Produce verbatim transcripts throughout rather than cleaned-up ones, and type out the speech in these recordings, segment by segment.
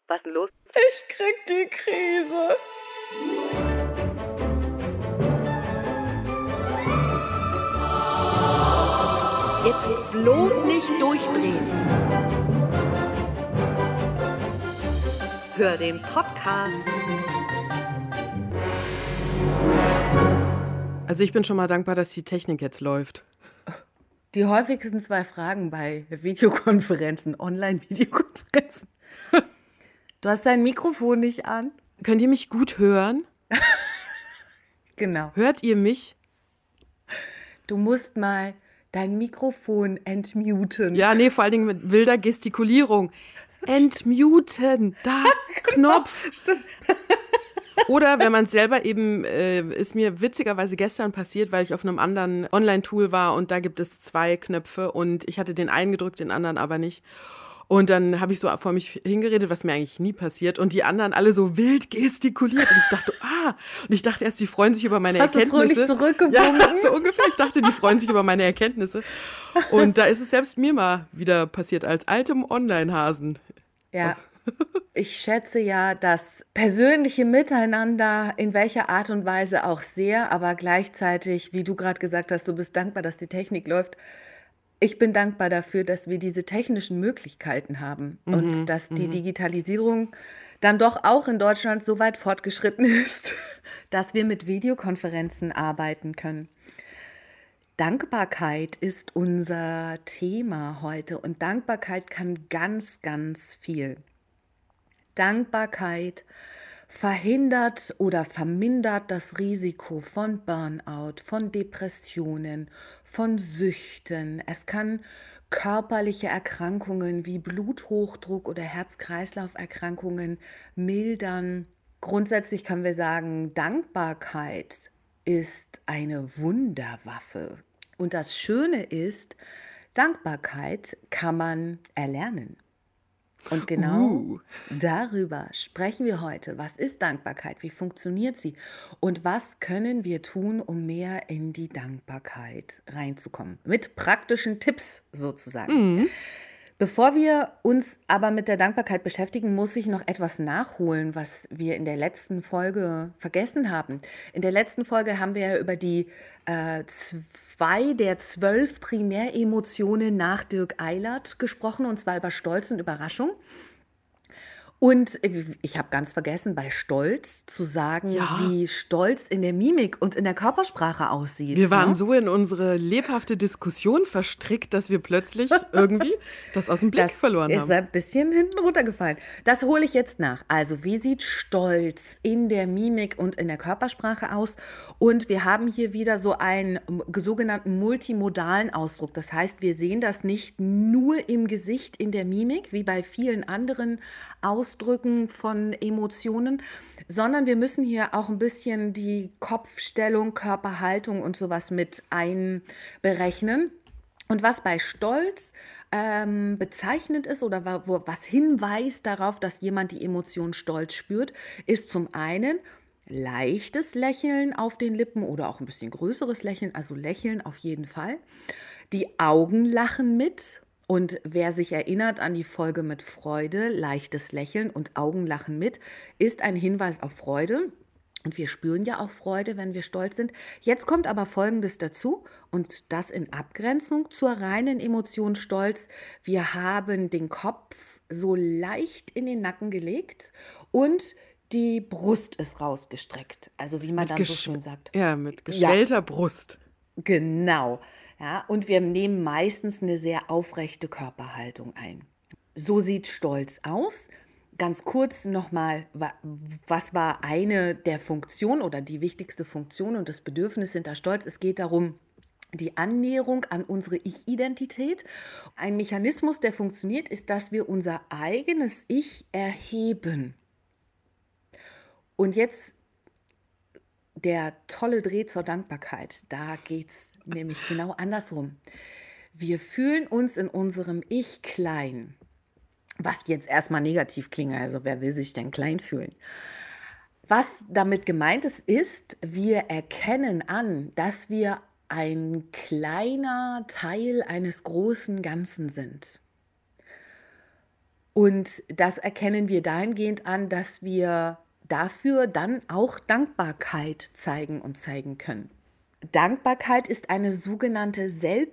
Was ist denn los? Ich krieg die Krise. Jetzt bloß nicht durchdrehen. Hör den Podcast. Also ich bin schon mal dankbar, dass die Technik jetzt läuft. Die häufigsten zwei Fragen bei Videokonferenzen, Online-Videokonferenzen. Du hast dein Mikrofon nicht an? Könnt ihr mich gut hören? Genau. Hört ihr mich? Du musst mal dein Mikrofon entmuten. Ja, nee, vor allen Dingen mit wilder Gestikulierung. Entmuten, da, Knopf. Stimmt. Oder wenn man es selber eben, äh, ist mir witzigerweise gestern passiert, weil ich auf einem anderen Online-Tool war und da gibt es zwei Knöpfe und ich hatte den einen gedrückt, den anderen aber nicht. Und dann habe ich so vor mich hingeredet, was mir eigentlich nie passiert. Und die anderen alle so wild gestikuliert. Und ich dachte, ah. Und ich dachte erst, die freuen sich über meine Hast Erkenntnisse. Hast du fröhlich zurückgewunken? Ja, so ungefähr. Ich dachte, die freuen sich über meine Erkenntnisse. Und da ist es selbst mir mal wieder passiert, als altem Online-Hasen. Ja. Ich schätze ja das persönliche Miteinander in welcher Art und Weise auch sehr, aber gleichzeitig, wie du gerade gesagt hast, du bist dankbar, dass die Technik läuft. Ich bin dankbar dafür, dass wir diese technischen Möglichkeiten haben mhm, und dass die Digitalisierung dann doch auch in Deutschland so weit fortgeschritten ist, dass wir mit Videokonferenzen arbeiten können. Dankbarkeit ist unser Thema heute und Dankbarkeit kann ganz, ganz viel. Dankbarkeit verhindert oder vermindert das Risiko von Burnout, von Depressionen, von Süchten. Es kann körperliche Erkrankungen wie Bluthochdruck oder Herz-Kreislauf-Erkrankungen mildern. Grundsätzlich können wir sagen, Dankbarkeit ist eine Wunderwaffe. Und das Schöne ist, Dankbarkeit kann man erlernen. Und genau uh. darüber sprechen wir heute. Was ist Dankbarkeit? Wie funktioniert sie? Und was können wir tun, um mehr in die Dankbarkeit reinzukommen? Mit praktischen Tipps sozusagen. Mhm. Bevor wir uns aber mit der Dankbarkeit beschäftigen, muss ich noch etwas nachholen, was wir in der letzten Folge vergessen haben. In der letzten Folge haben wir ja über die äh, zwei der zwölf Primäremotionen nach Dirk Eilert gesprochen, und zwar über Stolz und Überraschung. Und ich habe ganz vergessen, bei Stolz zu sagen, ja. wie Stolz in der Mimik und in der Körpersprache aussieht. Wir waren ne? so in unsere lebhafte Diskussion verstrickt, dass wir plötzlich irgendwie das aus dem Blick das verloren haben. Das ist ein bisschen hinten runtergefallen. Das hole ich jetzt nach. Also, wie sieht Stolz in der Mimik und in der Körpersprache aus? Und wir haben hier wieder so einen sogenannten multimodalen Ausdruck. Das heißt, wir sehen das nicht nur im Gesicht, in der Mimik, wie bei vielen anderen Ausdrücken von Emotionen, sondern wir müssen hier auch ein bisschen die Kopfstellung, Körperhaltung und sowas mit einberechnen. Und was bei Stolz ähm, bezeichnend ist oder wo, was hinweist darauf, dass jemand die Emotion Stolz spürt, ist zum einen leichtes Lächeln auf den Lippen oder auch ein bisschen größeres Lächeln, also Lächeln auf jeden Fall. Die Augen lachen mit. Und wer sich erinnert an die Folge mit Freude, leichtes Lächeln und Augenlachen mit, ist ein Hinweis auf Freude. Und wir spüren ja auch Freude, wenn wir stolz sind. Jetzt kommt aber Folgendes dazu und das in Abgrenzung zur reinen Emotion Stolz. Wir haben den Kopf so leicht in den Nacken gelegt und die Brust ist rausgestreckt. Also wie man mit dann so schön sagt. Ja, mit geschwellter ja. Brust. Genau. Ja, und wir nehmen meistens eine sehr aufrechte Körperhaltung ein. So sieht Stolz aus. Ganz kurz nochmal, was war eine der Funktionen oder die wichtigste Funktion und das Bedürfnis hinter Stolz? Es geht darum, die Annäherung an unsere Ich-Identität. Ein Mechanismus, der funktioniert, ist, dass wir unser eigenes Ich erheben. Und jetzt der tolle Dreh zur Dankbarkeit. Da geht es nämlich genau andersrum. Wir fühlen uns in unserem Ich klein. Was jetzt erstmal negativ klingt, also wer will sich denn klein fühlen? Was damit gemeint ist, ist, wir erkennen an, dass wir ein kleiner Teil eines großen Ganzen sind. Und das erkennen wir dahingehend an, dass wir dafür dann auch Dankbarkeit zeigen und zeigen können. Dankbarkeit ist eine sogenannte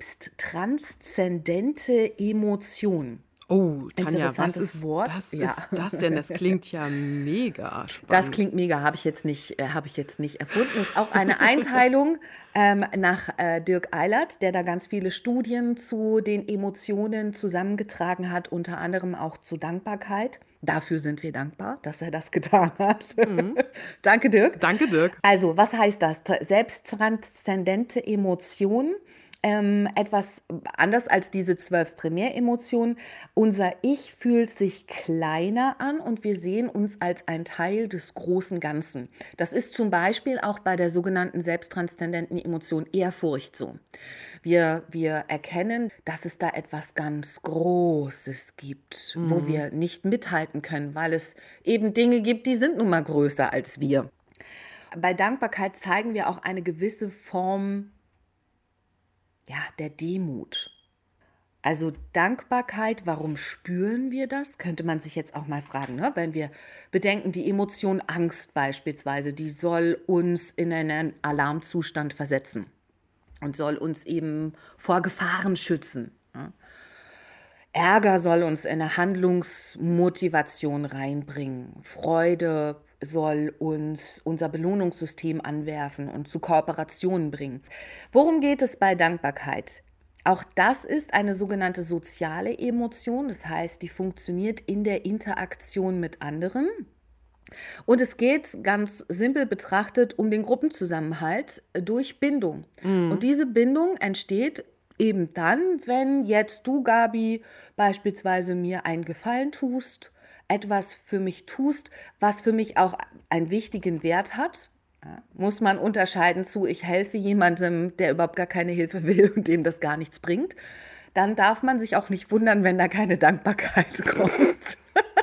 selbsttranszendente Emotion. Oh, Tanja, was Interessantes ist Wort. das Ja. ist das denn? Das klingt ja mega Das spannend. klingt mega, habe ich jetzt nicht, äh, habe ich jetzt nicht erfunden. Ist auch eine Einteilung ähm, nach äh, Dirk Eilert, der da ganz viele Studien zu den Emotionen zusammengetragen hat, unter anderem auch zu Dankbarkeit. Dafür sind wir dankbar, dass er das getan hat. Danke, Dirk. Danke, Dirk. Also, was heißt das? T- Selbsttranszendente Emotionen. Ähm, etwas anders als diese zwölf Primäremotionen. Unser Ich fühlt sich kleiner an und wir sehen uns als ein Teil des großen Ganzen. Das ist zum Beispiel auch bei der sogenannten selbsttranszendenten Emotion Ehrfurcht so. Wir, wir erkennen, dass es da etwas ganz Großes gibt, wo wir nicht mithalten können, weil es eben Dinge gibt, die sind nun mal größer als wir. Bei Dankbarkeit zeigen wir auch eine gewisse Form, ja, der Demut. Also Dankbarkeit, warum spüren wir das? Könnte man sich jetzt auch mal fragen, ne? Wenn wir bedenken, die Emotion Angst beispielsweise, die soll uns in einen Alarmzustand versetzen und soll uns eben vor Gefahren schützen. Ja? Ärger soll uns in eine Handlungsmotivation reinbringen. Freude soll uns unser Belohnungssystem anwerfen und zu Kooperationen bringen. Worum geht es bei Dankbarkeit? Auch das ist eine sogenannte soziale Emotion, das heißt, die funktioniert in der Interaktion mit anderen. Und es geht ganz simpel betrachtet um den Gruppenzusammenhalt durch Bindung. Und diese Bindung entsteht eben dann, wenn jetzt du, Gabi, beispielsweise mir einen Gefallen tust, etwas für mich tust, was für mich auch einen wichtigen Wert hat. Ja, muss man unterscheiden zu, ich helfe jemandem, der überhaupt gar keine Hilfe will und dem das gar nichts bringt. Dann darf man sich auch nicht wundern, wenn da keine Dankbarkeit kommt.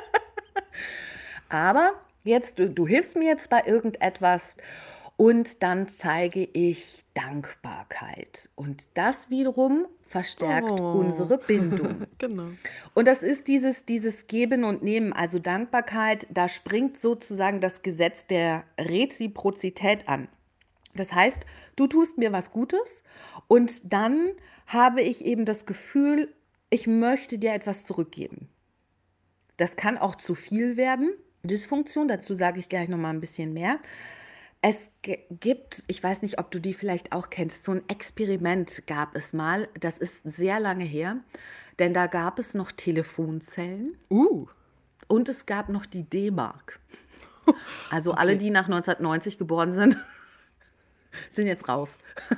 Aber jetzt, du, du hilfst mir jetzt bei irgendetwas und dann zeige ich Dankbarkeit. Und das wiederum verstärkt Oh. unsere Bindung. Genau. Und das ist dieses, dieses Geben und Nehmen, also Dankbarkeit, da springt sozusagen das Gesetz der Reziprozität an. Das heißt, du tust mir was Gutes und dann habe ich eben das Gefühl, ich möchte dir etwas zurückgeben. Das kann auch zu viel werden. Dysfunktion, dazu sage ich gleich noch mal ein bisschen mehr. Es g- gibt, ich weiß nicht, ob du die vielleicht auch kennst, so ein Experiment gab es mal, das ist sehr lange her, denn da gab es noch Telefonzellen Uh. und es gab noch die D-Mark. Also alle, die nach neunzehnhundertneunzig geboren sind, sind jetzt raus.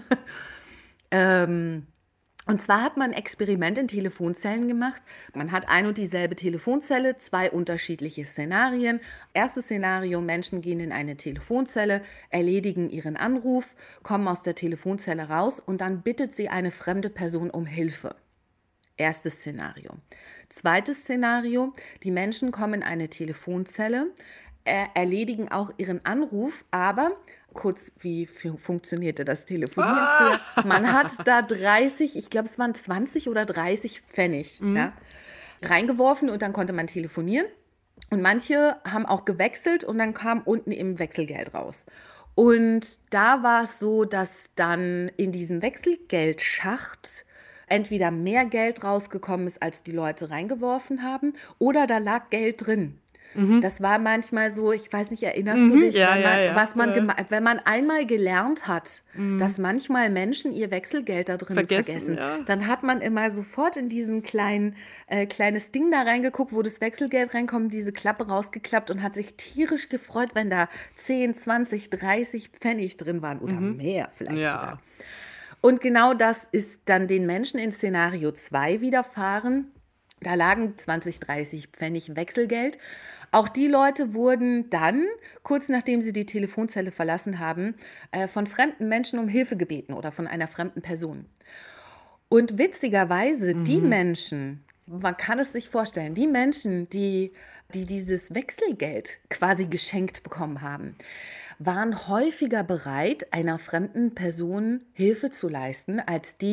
ähm, und zwar hat man ein Experiment in Telefonzellen gemacht. Man hat ein und dieselbe Telefonzelle, zwei unterschiedliche Szenarien. Erstes Szenario, Menschen gehen in eine Telefonzelle, erledigen ihren Anruf, kommen aus der Telefonzelle raus und dann bittet sie eine fremde Person um Hilfe. Erstes Szenario. Zweites Szenario, die Menschen kommen in eine Telefonzelle, äh, erledigen auch ihren Anruf, aber kurz, wie fu- funktionierte das Telefonieren früher? Man hat da dreißig, ich glaube, es waren zwanzig oder dreißig Pfennig, ja, reingeworfen und dann konnte man telefonieren. Und manche haben auch gewechselt und dann kam unten eben Wechselgeld raus. Und da war es so, dass dann in diesem Wechselgeldschacht entweder mehr Geld rausgekommen ist, als die Leute reingeworfen haben, oder da lag Geld drin. Das war manchmal so, ich weiß nicht, erinnerst du dich, ja, wenn ja, man, ja. was man Ja. gema- wenn man einmal gelernt hat, dass manchmal Menschen ihr Wechselgeld da drin Vergessen, vergessen, ja. dann hat man immer sofort in diesen kleinen, äh, kleines Ding da reingeguckt, wo das Wechselgeld reinkommt, diese Klappe rausgeklappt und hat sich tierisch gefreut, wenn da zehn, zwanzig, dreißig Pfennig drin waren oder mehr vielleicht Ja. sogar. Und genau das ist dann den Menschen in Szenario zwei widerfahren. Da lagen zwanzig, dreißig Pfennig Wechselgeld. Auch die Leute wurden dann, kurz nachdem sie die Telefonzelle verlassen haben, äh, von fremden Menschen um Hilfe gebeten oder von einer fremden Person. Und witzigerweise, die Menschen, man kann es sich vorstellen, die Menschen, die, die dieses Wechselgeld quasi geschenkt bekommen haben, waren häufiger bereit, einer fremden Person Hilfe zu leisten, als die,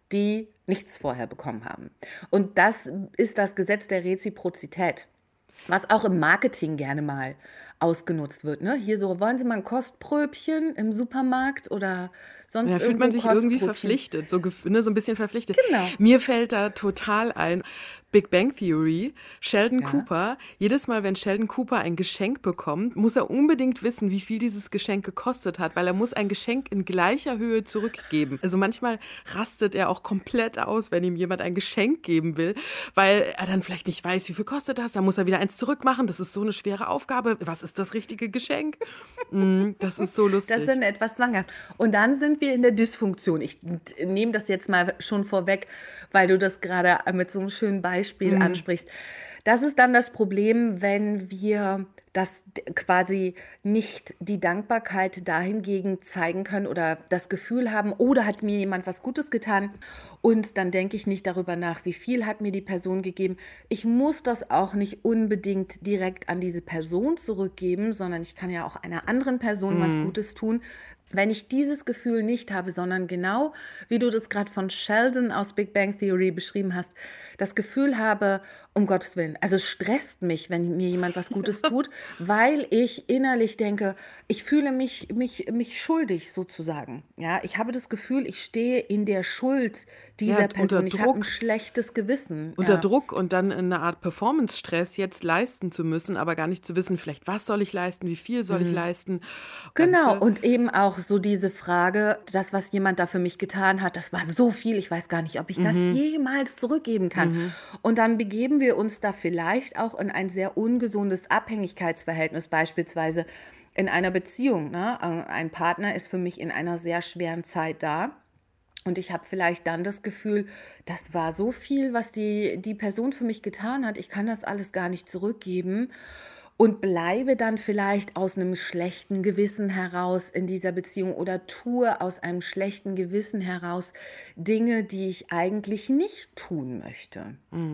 die nichts vorher bekommen haben. Und das ist das Gesetz der Reziprozität, was auch im Marketing gerne mal ausgenutzt wird. Ne? Hier so, wollen Sie mal ein Kostpröbchen im Supermarkt oder sonst Da fühlt irgendwo man ein sich irgendwie Kostpröbchen? verpflichtet, so, gef- ne, so ein bisschen verpflichtet. Genau. Mir fällt da total ein, Big Bang Theory, Sheldon Ja. Cooper. Jedes Mal, wenn Sheldon Cooper ein Geschenk bekommt, muss er unbedingt wissen, wie viel dieses Geschenk gekostet hat, weil er muss ein Geschenk in gleicher Höhe zurückgeben. Also manchmal rastet er auch komplett aus, wenn ihm jemand ein Geschenk geben will, weil er dann vielleicht nicht weiß, wie viel kostet das. Dann muss er wieder eins zurückmachen. Das ist so eine schwere Aufgabe. Was ist das richtige Geschenk? Mm, das ist so Das lustig. sind etwas zwanghaft. Und dann sind wir in der Dysfunktion. Ich t- nehme das jetzt mal schon vorweg, weil du das gerade mit so einem schönen Beispiel Mhm. ansprichst. Das ist dann das Problem, wenn wir das d- quasi nicht die Dankbarkeit dahingegen zeigen können oder das Gefühl haben, oh, da hat mir jemand was Gutes getan. Und dann denke ich nicht darüber nach, wie viel hat mir die Person gegeben. Ich muss das auch nicht unbedingt direkt an diese Person zurückgeben, sondern ich kann ja auch einer anderen Person was Gutes tun. Wenn ich dieses Gefühl nicht habe, sondern genau, wie du das gerade von Sheldon aus Big Bang Theory beschrieben hast, das Gefühl habe, um Gottes Willen, also es stresst mich, wenn mir jemand was Gutes tut, weil ich innerlich denke, ich fühle mich, mich, mich schuldig sozusagen. Ja, ich habe das Gefühl, ich stehe in der Schuld dieser Ja, unter Person. Ich habe ein Druck. schlechtes Gewissen. Unter Ja. Druck und dann in eine Art Performance-Stress jetzt leisten zu müssen, aber gar nicht zu wissen, vielleicht was soll ich leisten, wie viel soll ich leisten. Genau, Ganze, und eben auch so diese Frage, das, was jemand da für mich getan hat, das war so viel, ich weiß gar nicht, ob ich das jemals zurückgeben kann. Und dann begeben wir uns da vielleicht auch in ein sehr ungesundes Abhängigkeitsverhältnis, beispielsweise in einer Beziehung. Ne? Ein Partner ist für mich in einer sehr schweren Zeit da. Und ich habe vielleicht dann das Gefühl, das war so viel, was die, die Person für mich getan hat. Ich kann das alles gar nicht zurückgeben und bleibe dann vielleicht aus einem schlechten Gewissen heraus in dieser Beziehung oder tue aus einem schlechten Gewissen heraus Dinge, die ich eigentlich nicht tun möchte.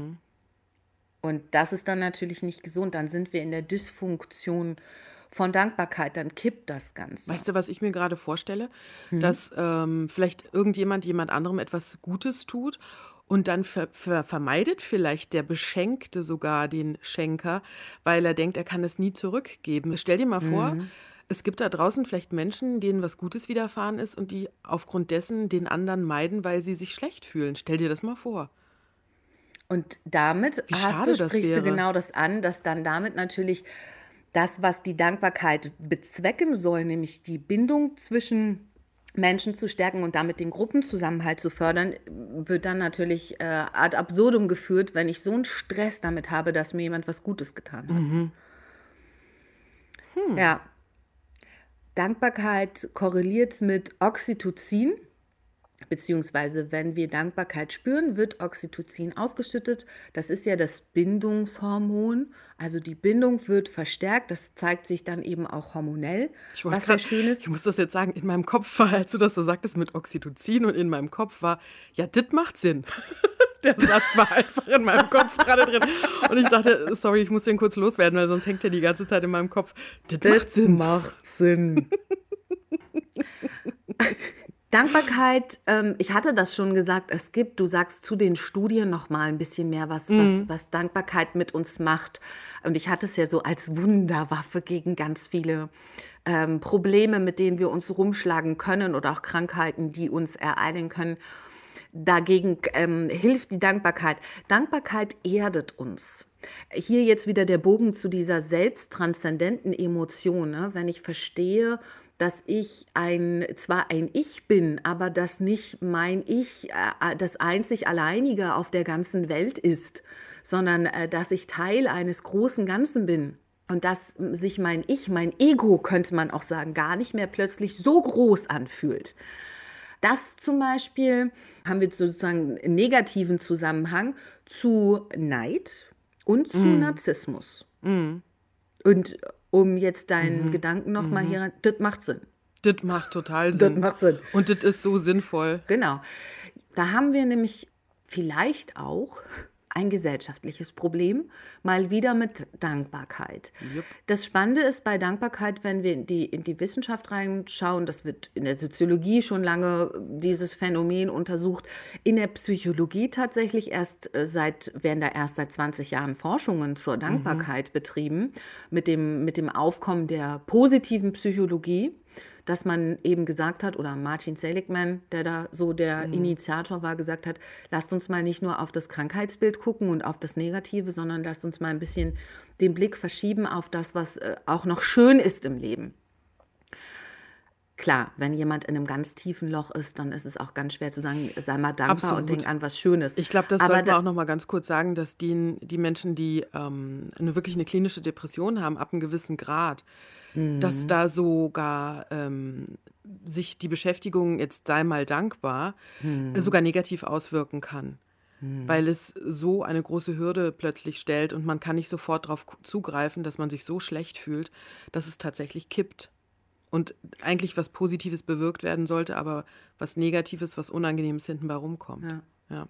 Und das ist dann natürlich nicht gesund. Dann sind wir in der Dysfunktion von Dankbarkeit. Dann kippt das Ganze. weißt du, was ich mir gerade vorstelle? Dass ähm, vielleicht irgendjemand jemand anderem etwas Gutes tut und dann ver ver vermeidet vielleicht der Beschenkte sogar den Schenker, weil er denkt, er kann es nie zurückgeben. Stell dir mal vor, es gibt da draußen vielleicht Menschen, denen was Gutes widerfahren ist und die aufgrund dessen den anderen meiden, weil sie sich schlecht fühlen. Stell dir das mal vor. Und damit Wie hast schade du, das sprichst du wäre. genau das an, dass dann damit natürlich das, was die Dankbarkeit bezwecken soll, nämlich die Bindung zwischen Menschen zu stärken und damit den Gruppenzusammenhalt zu fördern, wird dann natürlich äh, ad absurdum geführt, wenn ich so einen Stress damit habe, dass mir jemand was Gutes getan hat. Ja, Dankbarkeit korreliert mit Oxytocin, beziehungsweise wenn wir Dankbarkeit spüren, wird Oxytocin ausgeschüttet. Das ist ja das Bindungshormon. Also die Bindung wird verstärkt. Das zeigt sich dann eben auch hormonell, Ich wollte was sehr grad, schön ist. ich muss das jetzt sagen, in meinem Kopf war, als du das so sagtest mit Oxytocin und in meinem Kopf war, ja, das macht Sinn. Der Satz war einfach in meinem Kopf gerade drin. Und ich dachte, sorry, ich muss den kurz loswerden, weil sonst hängt der die ganze Zeit in meinem Kopf. Das macht Sinn. macht Sinn. Dankbarkeit, ähm, ich hatte das schon gesagt, es gibt, du sagst zu den Studien noch mal ein bisschen mehr, was, was, was Dankbarkeit mit uns macht. Und ich hatte es ja so als Wunderwaffe gegen ganz viele ähm, Probleme, mit denen wir uns rumschlagen können oder auch Krankheiten, die uns ereilen können. Dagegen ähm, hilft die Dankbarkeit. Dankbarkeit erdet uns. Hier jetzt wieder der Bogen zu dieser selbsttranszendenten Emotion. Ne? Wenn ich verstehe, dass ich ein, zwar ein Ich bin, aber dass nicht mein Ich äh, das einzig Alleinige auf der ganzen Welt ist, sondern äh, dass ich Teil eines großen Ganzen bin. Und dass sich mein Ich, mein Ego, könnte man auch sagen, gar nicht mehr plötzlich so groß anfühlt. Das zum Beispiel haben wir sozusagen einen negativen Zusammenhang zu Neid und zu Narzissmus. Und um jetzt deinen Gedanken nochmal hier, das macht Sinn. Das macht total Das Sinn. macht Sinn. Und das ist so sinnvoll. Genau. Da haben wir nämlich vielleicht auch ein gesellschaftliches Problem, mal wieder mit Dankbarkeit. Jupp. Das Spannende ist bei Dankbarkeit, wenn wir in die, in die Wissenschaft reinschauen, das wird in der Soziologie schon lange dieses Phänomen untersucht, in der Psychologie tatsächlich erst äh, seit, werden da erst seit zwanzig Jahren Forschungen zur Dankbarkeit betrieben, mit dem, mit dem Aufkommen der positiven Psychologie, dass man eben gesagt hat, oder Martin Seligman, der da so der Initiator war, gesagt hat, lasst uns mal nicht nur auf das Krankheitsbild gucken und auf das Negative, sondern lasst uns mal ein bisschen den Blick verschieben auf das, was äh, auch noch schön ist im Leben. Klar, wenn jemand in einem ganz tiefen Loch ist, dann ist es auch ganz schwer zu sagen, sei mal dankbar Absolut. und denk an was Schönes. Ich glaube, das Aber sollten wir da- auch noch mal ganz kurz sagen, dass die, die Menschen, die ähm, eine, wirklich eine klinische Depression haben, ab einem gewissen Grad, dass da sogar ähm, sich die Beschäftigung, jetzt sei mal dankbar, äh, sogar negativ auswirken kann. Weil es so eine große Hürde plötzlich stellt und man kann nicht sofort darauf zugreifen, dass man sich so schlecht fühlt, dass es tatsächlich kippt. Und eigentlich was Positives bewirkt werden sollte, aber was Negatives, was Unangenehmes hinten bei rumkommt. Ja. Ja.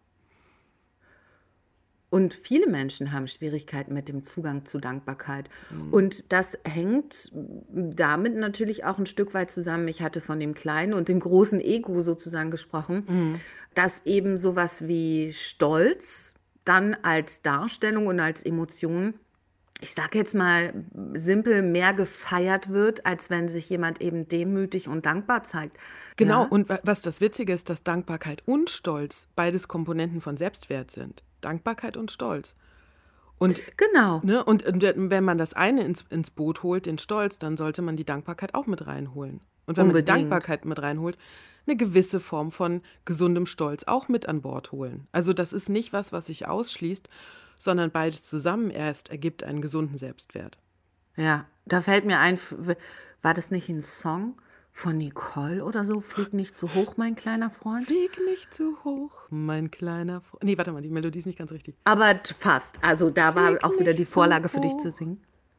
Und viele Menschen haben Schwierigkeiten mit dem Zugang zu Dankbarkeit. Und das hängt damit natürlich auch ein Stück weit zusammen. Ich hatte von dem kleinen und dem großen Ego sozusagen gesprochen, dass eben sowas wie Stolz dann als Darstellung und als Emotion, ich sage jetzt mal simpel, mehr gefeiert wird, als wenn sich jemand eben demütig und dankbar zeigt. Genau, Ja? und wa- was das Witzige ist, dass Dankbarkeit und Stolz beides Komponenten von Selbstwert sind. Dankbarkeit und Stolz. Und, Genau. ne, und, und wenn man das eine ins, ins Boot holt, den Stolz, dann sollte man die Dankbarkeit auch mit reinholen. Und wenn man die Unbedingt. Dankbarkeit mit reinholt, eine gewisse Form von gesundem Stolz auch mit an Bord holen. Also das ist nicht was, was sich ausschließt, sondern beides zusammen erst ergibt einen gesunden Selbstwert. Ja, da fällt mir ein, f- w- war das nicht ein Song von Nicole oder so? Flieg nicht zu hoch, mein kleiner Freund. Flieg nicht zu hoch, mein kleiner Freund. Nee, warte mal, die Melodie ist nicht ganz richtig. Aber t- fast. Also da war Flieg auch wieder nicht die zu Vorlage für dich hoch. zu singen.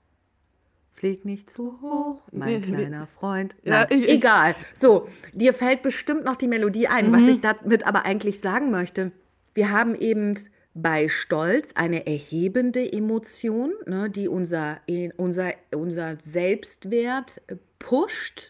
Flieg nicht zu hoch, mein Nee, nee. kleiner Freund. Ja, Nein, ich- ich- egal. So, dir fällt bestimmt noch die Melodie ein. Was ich damit aber eigentlich sagen möchte, wir haben eben bei Stolz eine erhebende Emotion, ne, die unser, eh, unser, unser Selbstwert äh, pusht,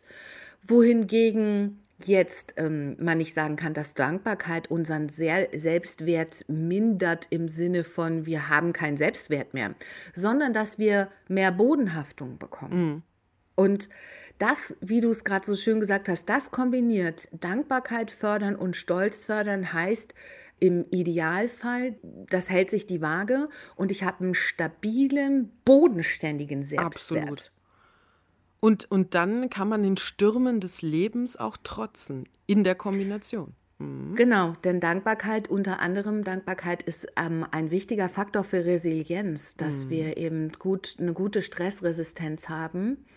wohingegen jetzt ähm, man nicht sagen kann, dass Dankbarkeit unseren Sehr Selbstwert mindert im Sinne von, wir haben keinen Selbstwert mehr, sondern dass wir mehr Bodenhaftung bekommen. Und das, wie du es gerade so schön gesagt hast, das kombiniert Dankbarkeit fördern und Stolz fördern heißt im Idealfall, das hält sich die Waage und ich habe einen stabilen, bodenständigen Selbstwert. Absolut. Und, und dann kann man den Stürmen des Lebens auch trotzen, in der Kombination. Genau, denn Dankbarkeit, unter anderem Dankbarkeit ist ähm, ein wichtiger Faktor für Resilienz, dass wir eben gut, eine gute Stressresistenz haben.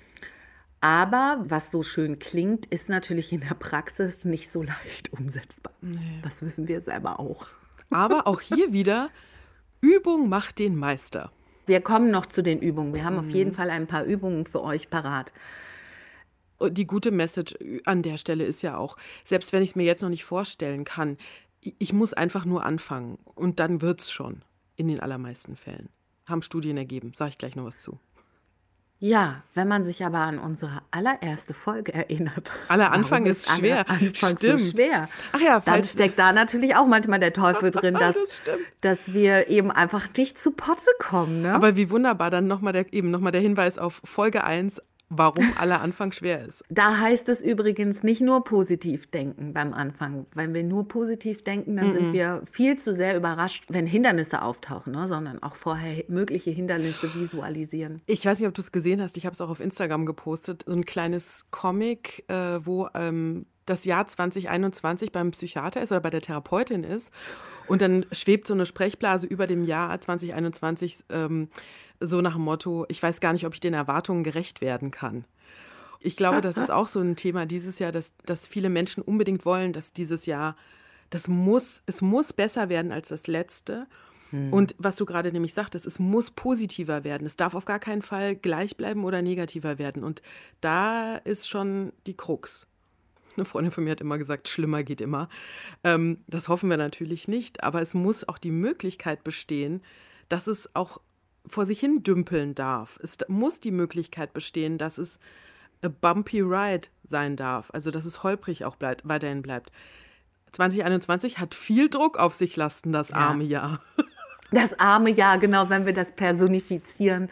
Aber was so schön klingt, ist natürlich in der Praxis nicht so leicht umsetzbar. Das wissen wir selber auch. Aber auch hier wieder, Übung macht den Meister. Wir kommen noch zu den Übungen. Wir haben auf jeden Fall ein paar Übungen für euch parat. Und die gute Message an der Stelle ist ja auch, selbst wenn ich es mir jetzt noch nicht vorstellen kann, ich ich muss einfach nur anfangen und dann wird's schon, in den allermeisten Fällen. Haben Studien ergeben, sage ich gleich noch was zu. Ja, wenn man sich aber an unsere allererste Folge erinnert. Aller warum Anfang ist aller schwer. Anfang Stimmt. so schwer. Ach ja, Dann falls- steckt da natürlich auch manchmal der Teufel drin, dass, Das stimmt. dass wir eben einfach nicht zu Potte kommen. Ne? Aber wie wunderbar dann nochmal der, eben nochmal der Hinweis auf Folge eins, warum aller Anfang schwer ist. Da heißt es übrigens nicht nur positiv denken beim Anfang. Wenn wir nur positiv denken, dann sind wir viel zu sehr überrascht, wenn Hindernisse auftauchen, ne? Sondern auch vorher mögliche Hindernisse visualisieren. Ich weiß nicht, ob du es gesehen hast, ich habe es auch auf Instagram gepostet, so ein kleines Comic, äh, wo ähm, das Jahr zwanzig einundzwanzig beim Psychiater ist oder bei der Therapeutin ist und dann schwebt so eine Sprechblase über dem Jahr zwanzig einundzwanzig ähm, so nach dem Motto, ich weiß gar nicht, ob ich den Erwartungen gerecht werden kann. Ich glaube, das ist auch so ein Thema dieses Jahr, dass, dass viele Menschen unbedingt wollen, dass dieses Jahr, das muss, es muss besser werden als das letzte. Und was du gerade nämlich sagtest, es muss positiver werden. Es darf auf gar keinen Fall gleich bleiben oder negativer werden. Und da ist schon die Krux. Eine Freundin von mir hat immer gesagt, schlimmer geht immer. Ähm, das hoffen wir natürlich nicht, aber es muss auch die Möglichkeit bestehen, dass es auch vor sich hin dümpeln darf. Es d- muss die Möglichkeit bestehen, dass es a bumpy ride sein darf, also dass es holprig auch bleibt, weiterhin bleibt. zwanzig einundzwanzig hat viel Druck auf sich lasten, das Ja. arme Jahr. Das arme Jahr, genau, wenn wir das personifizieren.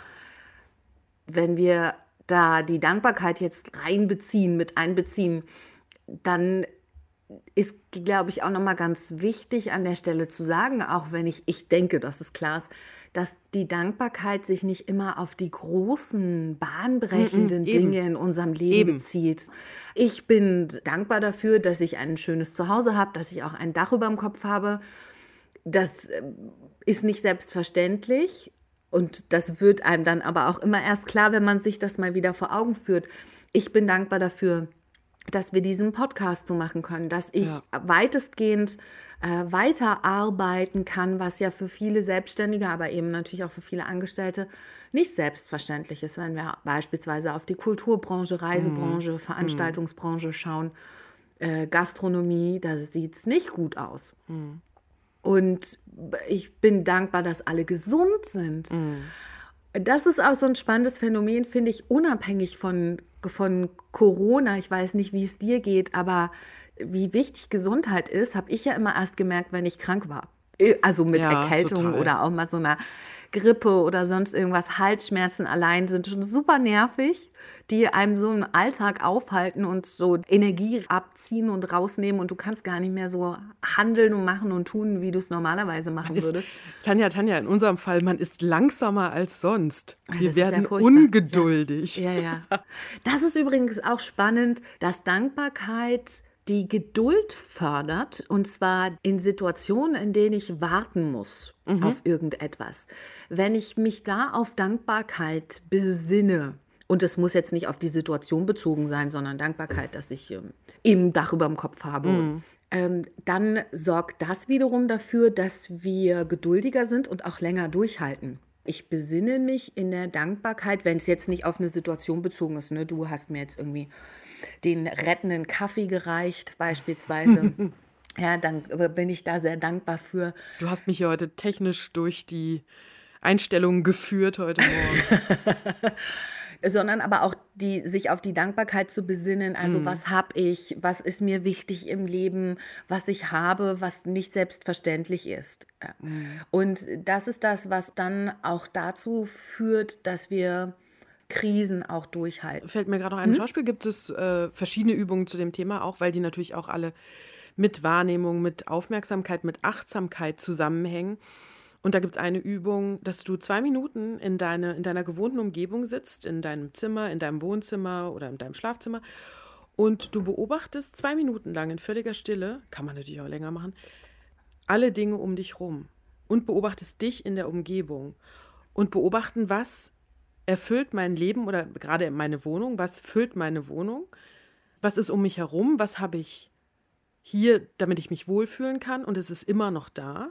Wenn wir da die Dankbarkeit jetzt reinbeziehen, mit einbeziehen, dann ist, glaube ich, auch nochmal ganz wichtig an der Stelle zu sagen, auch wenn ich, ich denke, dass es klar ist, dass die Dankbarkeit sich nicht immer auf die großen, Mm-mm, bahnbrechenden eben, Dinge in unserem Leben eben. bezieht. Ich bin dankbar dafür, dass ich ein schönes Zuhause habe, dass ich auch ein Dach über dem Kopf habe. Das äh, ist nicht selbstverständlich und das wird einem dann aber auch immer erst klar, wenn man sich das mal wieder vor Augen führt. Ich bin dankbar dafür, dass wir diesen Podcast so machen können, dass ich Ja. weitestgehend äh, weiterarbeiten kann, was ja für viele Selbstständige, aber eben natürlich auch für viele Angestellte nicht selbstverständlich ist, wenn wir beispielsweise auf die Kulturbranche, Reisebranche, Veranstaltungsbranche schauen, äh, Gastronomie, da sieht es nicht gut aus. Und ich bin dankbar, dass alle gesund sind. Das ist auch so ein spannendes Phänomen, finde ich, unabhängig von, von Corona. Ich weiß nicht, wie es dir geht, aber wie wichtig Gesundheit ist, habe ich ja immer erst gemerkt, wenn ich krank war. Äh, Also mit Ja, Erkältung total. oder auch mal so einer Grippe oder sonst irgendwas. Halsschmerzen allein sind schon super nervig, die einem so im Alltag aufhalten und so Energie abziehen und rausnehmen und du kannst gar nicht mehr so handeln und machen und tun, wie du es normalerweise machen Ist, würdest. Tanja, Tanja, in unserem Fall, man ist langsamer als sonst. Ah, Wir das ist ja werden furchtbar. Ja. ungeduldig. Ja, ja. Das ist übrigens auch spannend, dass Dankbarkeit die Geduld fördert, und zwar in Situationen, in denen ich warten muss auf irgendetwas. Wenn ich mich da auf Dankbarkeit besinne, und es muss jetzt nicht auf die Situation bezogen sein, sondern Dankbarkeit, dass ich ähm, eben ein Dach über dem Kopf habe, und, ähm, dann sorgt das wiederum dafür, dass wir geduldiger sind und auch länger durchhalten. Ich besinne mich in der Dankbarkeit, wenn es jetzt nicht auf eine Situation bezogen ist. Ne? Du hast mir jetzt irgendwie den rettenden Kaffee gereicht, beispielsweise. Ja, dann bin ich da sehr dankbar für. Du hast mich hier heute technisch durch die Einstellungen geführt heute Morgen. Sondern aber auch die, sich auf die Dankbarkeit zu besinnen. Also was habe ich, was ist mir wichtig im Leben, was ich habe, was nicht selbstverständlich ist. Ja. Und das ist das, was dann auch dazu führt, dass wir Krisen auch durchhalten. Fällt mir gerade noch ein, im Schauspiel gibt es äh, verschiedene Übungen zu dem Thema, auch weil die natürlich auch alle mit Wahrnehmung, mit Aufmerksamkeit, mit Achtsamkeit zusammenhängen. Und da gibt es eine Übung, dass du zwei Minuten in, deine, in deiner gewohnten Umgebung sitzt, in deinem Zimmer, in deinem Wohnzimmer oder in deinem Schlafzimmer. Und du beobachtest zwei Minuten lang in völliger Stille, kann man natürlich auch länger machen, alle Dinge um dich rum. Und beobachtest dich in der Umgebung. Und beobachten, was erfüllt mein Leben oder gerade meine Wohnung, was füllt meine Wohnung, was ist um mich herum, was habe ich hier, damit ich mich wohlfühlen kann und es ist immer noch da.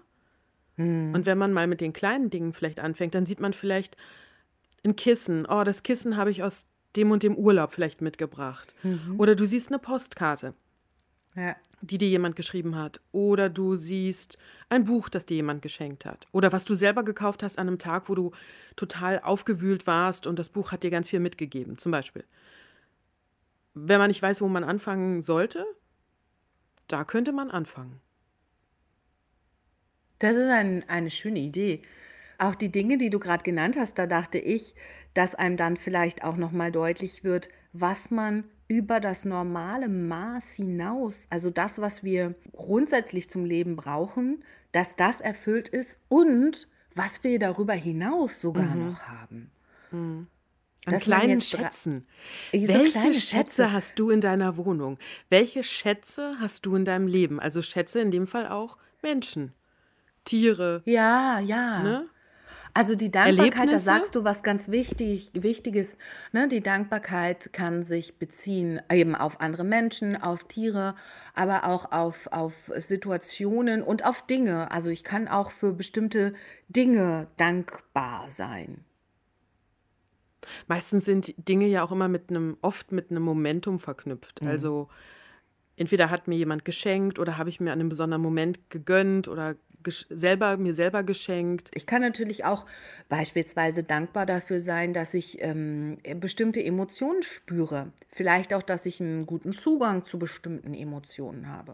Und wenn man mal mit den kleinen Dingen vielleicht anfängt, dann sieht man vielleicht ein Kissen. Oh, das Kissen habe ich aus dem und dem Urlaub vielleicht mitgebracht. Oder du siehst eine Postkarte, Ja. die dir jemand geschrieben hat. Oder du siehst ein Buch, das dir jemand geschenkt hat. Oder was du selber gekauft hast an einem Tag, wo du total aufgewühlt warst und das Buch hat dir ganz viel mitgegeben, zum Beispiel. Wenn man nicht weiß, wo man anfangen sollte, da könnte man anfangen. Das ist ein, eine schöne Idee. Auch die Dinge, die du gerade genannt hast, da dachte ich, dass einem dann vielleicht auch nochmal deutlich wird, was man über das normale Maß hinaus, also das, was wir grundsätzlich zum Leben brauchen, dass das erfüllt ist und was wir darüber hinaus sogar noch haben. An Dass man kleinen jetzt dra- Schätzen. So Welche kleine Schätze Schätze. hast du in deiner Wohnung? Welche Schätze hast du in deinem Leben? Also Schätze in dem Fall auch Menschen, Tiere, Ja, ja. ne? Also die Dankbarkeit, da Erlebnisse? sagst du was ganz wichtig, Wichtiges. Ne? Die Dankbarkeit kann sich beziehen eben auf andere Menschen, auf Tiere, aber auch auf, auf Situationen und auf Dinge. Also ich kann auch für bestimmte Dinge dankbar sein. Meistens sind Dinge ja auch immer mit einem, oft mit einem Momentum verknüpft. Also entweder hat mir jemand geschenkt oder habe ich mir an einem besonderen Moment gegönnt oder gesch selber mir selber geschenkt. Ich kann natürlich auch beispielsweise dankbar dafür sein, dass ich ähm, äh, bestimmte Emotionen spüre. Vielleicht auch, dass ich einen guten Zugang zu bestimmten Emotionen habe.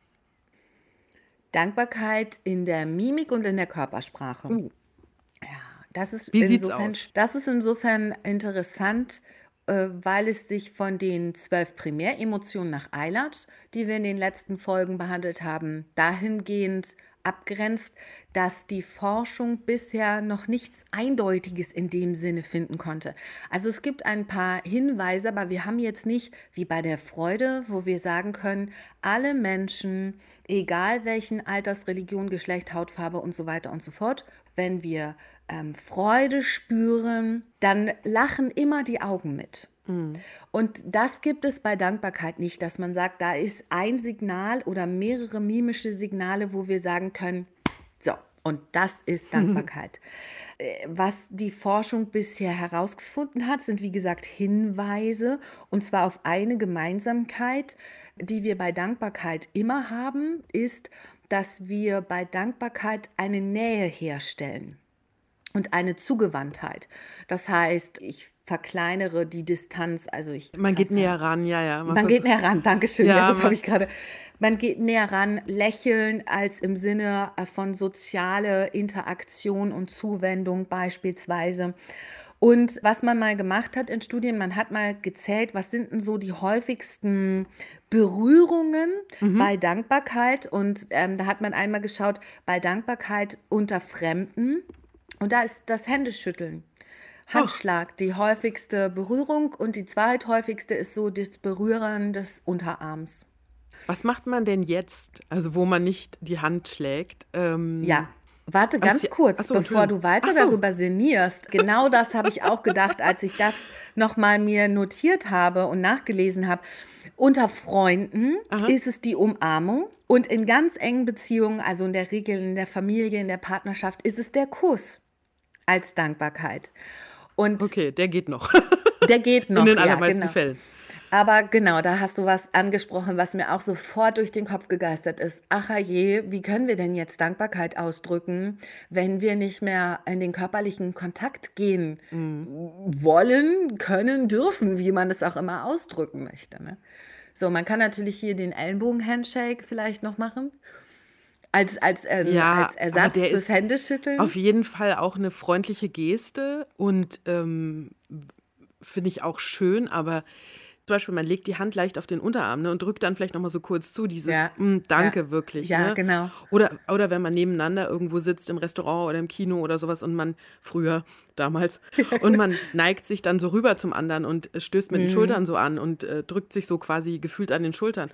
Dankbarkeit in der Mimik und in der Körpersprache. Uh, Ja, das ist wie sieht's insofern, aus? das ist insofern interessant, äh, weil es sich von den zwölf Primäremotionen nach Eilert, die wir in den letzten Folgen behandelt haben, dahingehend abgrenzt, dass die Forschung bisher noch nichts Eindeutiges in dem Sinne finden konnte. Also es gibt ein paar Hinweise, aber wir haben jetzt nicht wie bei der Freude, wo wir sagen können, alle Menschen, egal welchen Alters, Religion, Geschlecht, Hautfarbe und so weiter und so fort, wenn wir ähm, Freude spüren, dann lachen immer die Augen mit. Und das gibt es bei Dankbarkeit nicht, dass man sagt, da ist ein Signal oder mehrere mimische Signale, wo wir sagen können, so, und das ist Dankbarkeit. Äh, Was die Forschung bisher herausgefunden hat, sind wie gesagt Hinweise, und zwar auf eine Gemeinsamkeit, die wir bei Dankbarkeit immer haben, ist, dass wir bei Dankbarkeit eine Nähe herstellen und eine Zugewandtheit. Das heißt, ich verkleinere die Distanz, also ich Man geht ver- näher ran, ja, ja. Man man geht versucht, näher ran, Dankeschön. Ja, ja, das habe man, ich gerade. Man geht näher ran, lächeln als im Sinne äh, von soziale Interaktion und Zuwendung beispielsweise. Und was man mal gemacht hat in Studien, man hat mal gezählt, was sind denn so die häufigsten Berührungen bei Dankbarkeit. Und ähm, da hat man einmal geschaut, bei Dankbarkeit unter Fremden. Und da ist das Händeschütteln. ach, Handschlag, die häufigste Berührung, und die zweithäufigste ist so das Berühren des Unterarms. was macht man denn jetzt, also wo man nicht die Hand schlägt? Ähm, Ja, warte was, ganz kurz, achso, bevor Entschuldigung. du weiter Ach so, darüber sinnierst. Genau das habe ich auch gedacht, als ich das nochmal mir notiert habe und nachgelesen habe. Unter Freunden aha, ist es die Umarmung, und in ganz engen Beziehungen, also in der Regel in der Familie, in der Partnerschaft, ist es der Kuss als Dankbarkeit. Und okay, der geht noch. der geht In noch, den ja, allermeisten genau. Fällen. Aber genau, da hast du was angesprochen, was mir auch sofort durch den Kopf gegeistert ist. Ach je, wie können wir denn jetzt Dankbarkeit ausdrücken, wenn wir nicht mehr in den körperlichen Kontakt gehen wollen, können, dürfen, wie man es auch immer ausdrücken möchte, ne? So, man kann natürlich hier den Ellenbogen-Handshake vielleicht noch machen, als, als, ähm, Ja, als aber Ersatz der fürs ist Händeschütteln. auf jeden Fall auch eine freundliche Geste und ähm, finde ich auch schön, aber zum Beispiel, man legt die Hand leicht auf den Unterarm, ne, und drückt dann vielleicht nochmal so kurz zu, dieses Ja, mm, ja, Danke wirklich, ja, ne? genau. Oder, oder wenn man nebeneinander irgendwo sitzt im Restaurant oder im Kino oder sowas und man, früher, damals, und man neigt sich dann so rüber zum anderen und äh, stößt mit den Schultern so an und äh, drückt sich so quasi gefühlt an den Schultern.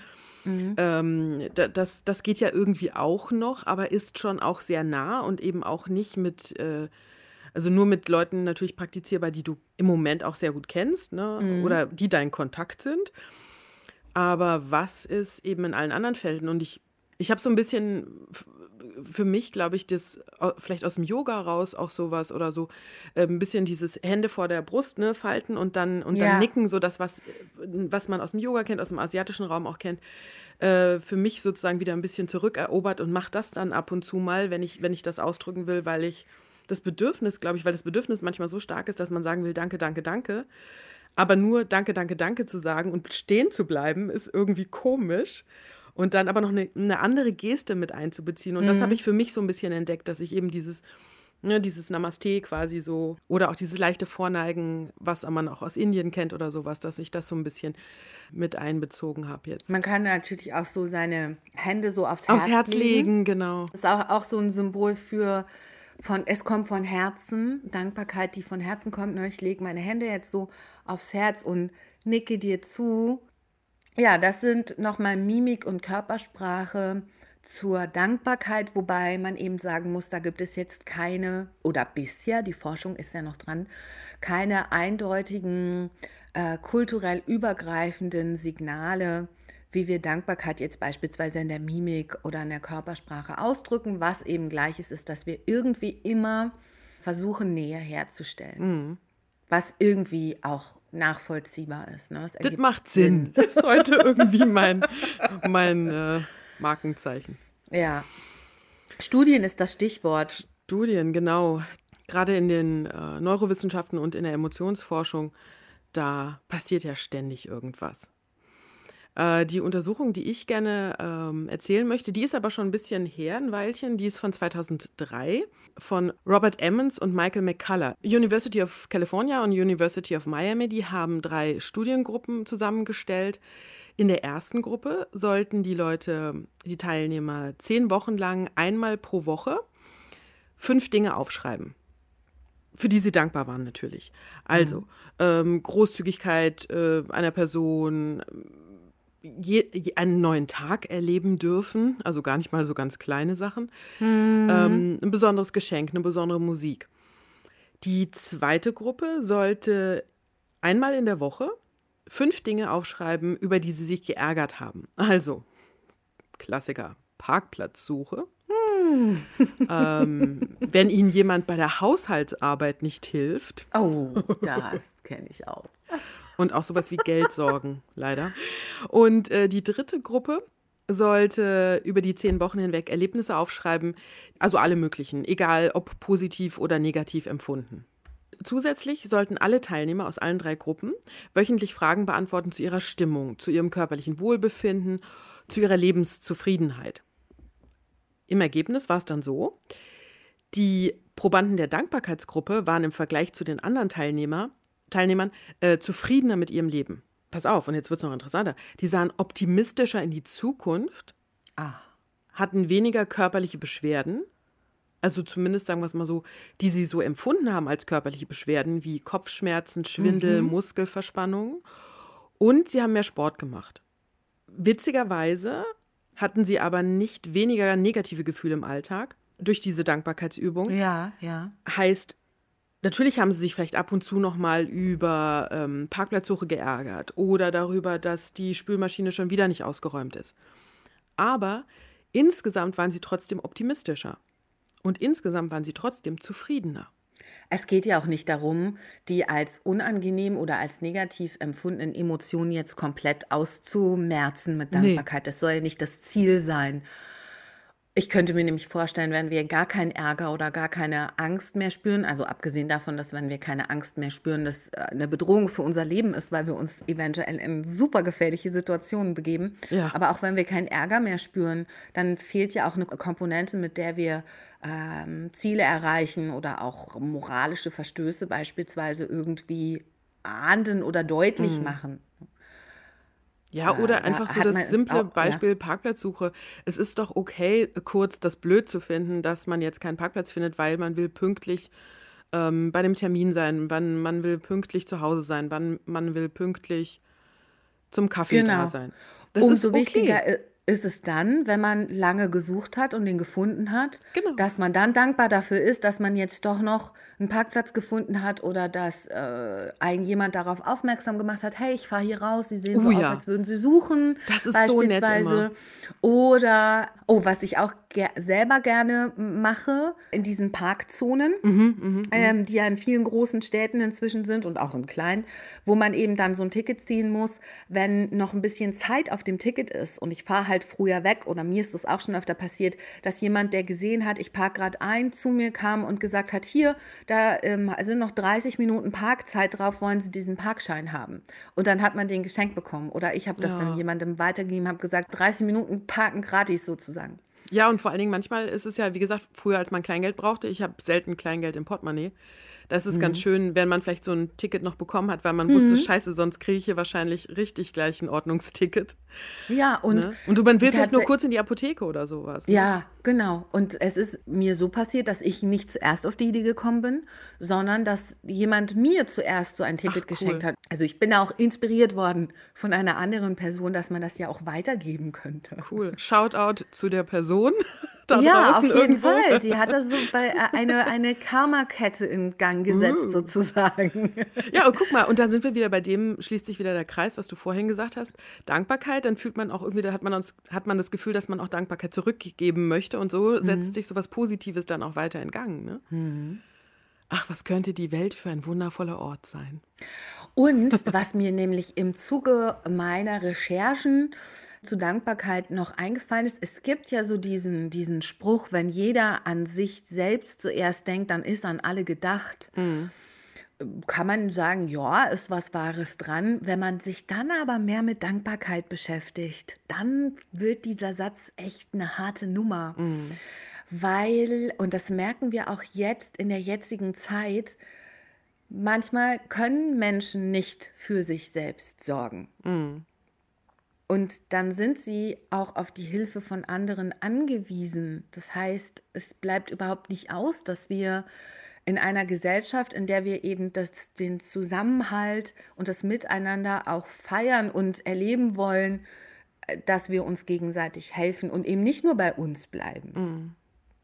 Ähm, da, das, das geht ja irgendwie auch noch, aber ist schon auch sehr nah und eben auch nicht mit, äh, also nur mit Leuten natürlich praktizierbar, die du im Moment auch sehr gut kennst, ne? Oder die dein Kontakt sind. Aber was ist eben in allen anderen Felden? Und ich, ich habe so ein bisschen f- für mich, glaube ich, das au- vielleicht aus dem Yoga raus auch sowas oder so, äh, ein bisschen dieses Hände vor der Brust, ne, falten und dann und dann Ja, nicken, so das, was, äh, was man aus dem Yoga kennt, aus dem asiatischen Raum auch kennt, äh, für mich sozusagen wieder ein bisschen zurückerobert und mache das dann ab und zu mal, wenn ich, wenn ich das ausdrücken will, weil ich das Bedürfnis, glaube ich, weil das Bedürfnis manchmal so stark ist, dass man sagen will, danke, danke, danke. Aber nur danke, danke, danke zu sagen und stehen zu bleiben, ist irgendwie komisch. Und dann aber noch eine, eine andere Geste mit einzubeziehen. Und das habe ich für mich so ein bisschen entdeckt, dass ich eben dieses, ne, dieses Namaste quasi so, oder auch dieses leichte Vorneigen, was man auch aus Indien kennt oder sowas, dass ich das so ein bisschen mit einbezogen habe jetzt. man kann natürlich auch so seine Hände so aufs Aufs Herz Herz legen. legen, genau. Das ist auch, auch so ein Symbol für, von, es kommt von Herzen, Dankbarkeit, die von Herzen kommt. Ne? Ich lege meine Hände jetzt so aufs Herz und nicke dir zu. Ja, das sind nochmal Mimik und Körpersprache zur Dankbarkeit, wobei man eben sagen muss, da gibt es jetzt keine, oder bisher, die Forschung ist ja noch dran, keine eindeutigen, äh, kulturell übergreifenden Signale, wie wir Dankbarkeit jetzt beispielsweise in der Mimik oder in der Körpersprache ausdrücken. Was eben gleich ist, ist, dass wir irgendwie immer versuchen, Nähe herzustellen. was irgendwie auch nachvollziehbar ist. Ne? Es Das ergibt macht Sinn. Sinn. Das ist heute irgendwie mein, mein äh, Markenzeichen. Ja. Studien ist das Stichwort. Studien, genau. Gerade in den äh, Neurowissenschaften und in der Emotionsforschung, da passiert ja ständig irgendwas. Äh, die Untersuchung, die ich gerne ähm, erzählen möchte, die ist aber schon ein bisschen her, ein Weilchen. Die ist von zweitausenddrei von Robert Emmons und Michael McCullough. University of California und University of Miami, die haben drei Studiengruppen zusammengestellt. In der ersten Gruppe sollten die Leute, die Teilnehmer, zehn Wochen lang einmal pro Woche fünf Dinge aufschreiben, für die sie dankbar waren natürlich. Also ähm, Großzügigkeit äh, einer Person, je, je, einen neuen Tag erleben dürfen, also gar nicht mal so ganz kleine Sachen, ähm, ein besonderes Geschenk, eine besondere Musik. Die zweite Gruppe sollte einmal in der Woche fünf Dinge aufschreiben, über die sie sich geärgert haben. Also, Klassiker, Parkplatzsuche. ähm, wenn ihnen jemand bei der Haushaltsarbeit nicht hilft. Oh, das kenne ich auch. Und auch sowas wie Geldsorgen, leider. Und äh, die dritte Gruppe sollte über die zehn Wochen hinweg Erlebnisse aufschreiben, also alle möglichen, egal ob positiv oder negativ empfunden. Zusätzlich sollten alle Teilnehmer aus allen drei Gruppen wöchentlich Fragen beantworten zu ihrer Stimmung, zu ihrem körperlichen Wohlbefinden, zu ihrer Lebenszufriedenheit. Im Ergebnis war es dann so, die Probanden der Dankbarkeitsgruppe waren im Vergleich zu den anderen Teilnehmer, Teilnehmern äh, zufriedener mit ihrem Leben. Pass auf, und jetzt wird es noch interessanter. Die sahen optimistischer in die Zukunft, Ah. hatten weniger körperliche Beschwerden, also zumindest, sagen wir es mal so, die sie so empfunden haben als körperliche Beschwerden, wie Kopfschmerzen, Schwindel, Muskelverspannungen. Und sie haben mehr Sport gemacht. Witzigerweise hatten sie aber nicht weniger negative Gefühle im Alltag durch diese Dankbarkeitsübung. Ja, ja. Heißt, natürlich haben sie sich vielleicht ab und zu noch mal über ähm, Parkplatzsuche geärgert oder darüber, dass die Spülmaschine schon wieder nicht ausgeräumt ist. Aber insgesamt waren sie trotzdem optimistischer. Und insgesamt waren sie trotzdem zufriedener. Es geht ja auch nicht darum, die als unangenehm oder als negativ empfundenen Emotionen jetzt komplett auszumerzen mit Nee. Dankbarkeit. Das soll ja nicht das Ziel sein. Ich könnte mir nämlich vorstellen, wenn wir gar keinen Ärger oder gar keine Angst mehr spüren, also abgesehen davon, dass wenn wir keine Angst mehr spüren, das äh, eine Bedrohung für unser Leben ist, weil wir uns eventuell in super gefährliche Situationen begeben. Ja. Aber auch wenn wir keinen Ärger mehr spüren, dann fehlt ja auch eine Komponente, mit der wir ähm, Ziele erreichen oder auch moralische Verstöße beispielsweise irgendwie ahnden oder deutlich machen. Ja, Äh, oder da einfach so hat das man es simple auch, ja. Beispiel Parkplatzsuche. Es ist doch okay, kurz das blöd zu finden, dass man jetzt keinen Parkplatz findet, weil man will pünktlich ähm, bei dem Termin sein, wann man will pünktlich zu Hause sein, wann man will pünktlich zum Kaffee da Genau. sein. Das ist Umso okay. wichtiger i- ist es dann, wenn man lange gesucht hat und den gefunden hat, Genau. dass man dann dankbar dafür ist, dass man jetzt doch noch einen Parkplatz gefunden hat oder dass äh, ein jemand darauf aufmerksam gemacht hat, hey, ich fahre hier raus, Sie sehen so Oh aus, ja. als würden Sie suchen, Das ist so nett beispielsweise. immer. Oder, oh, was ich auch ger selber gerne mache, in diesen Parkzonen, ähm, die ja in vielen großen Städten inzwischen sind und auch in kleinen, wo man eben dann so ein Ticket ziehen muss, wenn noch ein bisschen Zeit auf dem Ticket ist und ich fahre halt früher weg oder mir ist das auch schon öfter passiert, dass jemand, der gesehen hat, ich parke gerade ein, zu mir kam und gesagt hat, hier, da ähm, sind noch dreißig Minuten Parkzeit drauf, wollen Sie diesen Parkschein haben? Und dann hat man den geschenkt bekommen oder ich habe das dann Ja. jemandem weitergegeben, habe gesagt, dreißig Minuten parken gratis sozusagen. Ja, und vor allen Dingen manchmal ist es ja, wie gesagt, früher als man Kleingeld brauchte, ich habe selten Kleingeld im Portemonnaie. Das ist ganz schön, wenn man vielleicht so ein Ticket noch bekommen hat, weil man wusste, scheiße, sonst kriege ich hier wahrscheinlich richtig gleich ein Ordnungsticket. Ja, und Ne? Und du, man will vielleicht nur tatsächlich- kurz in die Apotheke oder sowas. Ne? Ja, genau. Und es ist mir so passiert, dass ich nicht zuerst auf die Idee gekommen bin, sondern dass jemand mir zuerst so ein Ticket Ach, geschenkt cool. hat. Also ich bin auch inspiriert worden von einer anderen Person, dass man das ja auch weitergeben könnte. Cool. Shoutout zu der Person da Ja, auf draußen jeden irgendwo. Fall. Die hat da so bei äh, eine, eine Karma-Kette in Gang gesetzt, Uh. sozusagen. Ja, und guck mal, und da sind wir wieder bei dem, schließt sich wieder der Kreis, was du vorhin gesagt hast. Dankbarkeit, dann fühlt man auch irgendwie, da hat man, uns, hat man das Gefühl, dass man auch Dankbarkeit zurückgeben möchte und so setzt sich so was Positives dann auch weiter in Gang. Ne? Ach, was könnte die Welt für ein wundervoller Ort sein? Und was mir nämlich im Zuge meiner Recherchen zu Dankbarkeit noch eingefallen ist, es gibt ja so diesen, diesen Spruch, wenn jeder an sich selbst zuerst denkt, dann ist an alle gedacht. Mhm. Kann man sagen, ja, ist was Wahres dran. Wenn man sich dann aber mehr mit Dankbarkeit beschäftigt, dann wird dieser Satz echt eine harte Nummer. Mhm. Weil, und das merken wir auch jetzt in der jetzigen Zeit, manchmal können Menschen nicht für sich selbst sorgen. Mhm. Und dann sind sie auch auf die Hilfe von anderen angewiesen. Das heißt, es bleibt überhaupt nicht aus, dass wir in einer Gesellschaft, in der wir eben das, den Zusammenhalt und das Miteinander auch feiern und erleben wollen, äh, dass wir uns gegenseitig helfen und eben nicht nur bei uns bleiben. Mhm.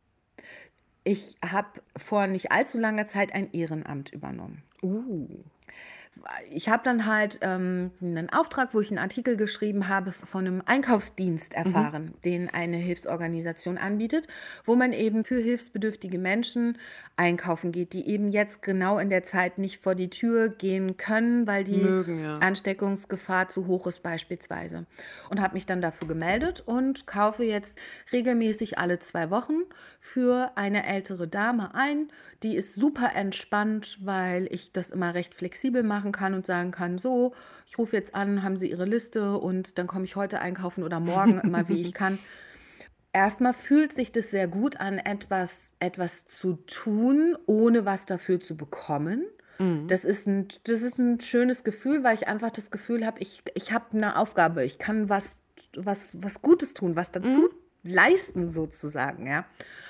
Ich habe vor nicht allzu langer Zeit ein Ehrenamt übernommen. Uh. Ich habe dann halt ähm, einen Auftrag, wo ich einen Artikel geschrieben habe, von einem Einkaufsdienst erfahren, den eine Hilfsorganisation anbietet, wo man eben für hilfsbedürftige Menschen einkaufen geht, die eben jetzt genau in der Zeit nicht vor die Tür gehen können, weil die Mögen, ja. Ansteckungsgefahr zu hoch ist beispielsweise. Und habe mich dann dafür gemeldet und kaufe jetzt regelmäßig alle zwei Wochen für eine ältere Dame ein. Die ist super entspannt, weil ich das immer recht flexibel machen kann und sagen kann, so, ich rufe jetzt an, haben Sie Ihre Liste und dann komme ich heute einkaufen oder morgen, immer wie ich kann. Erstmal fühlt sich das sehr gut an, etwas, etwas zu tun, ohne was dafür zu bekommen. Mhm. Das ist ein, das ist ein schönes Gefühl, weil ich einfach das Gefühl habe, ich, ich habe eine Aufgabe, ich kann was, was, was Gutes tun, was dazu leisten sozusagen, ja.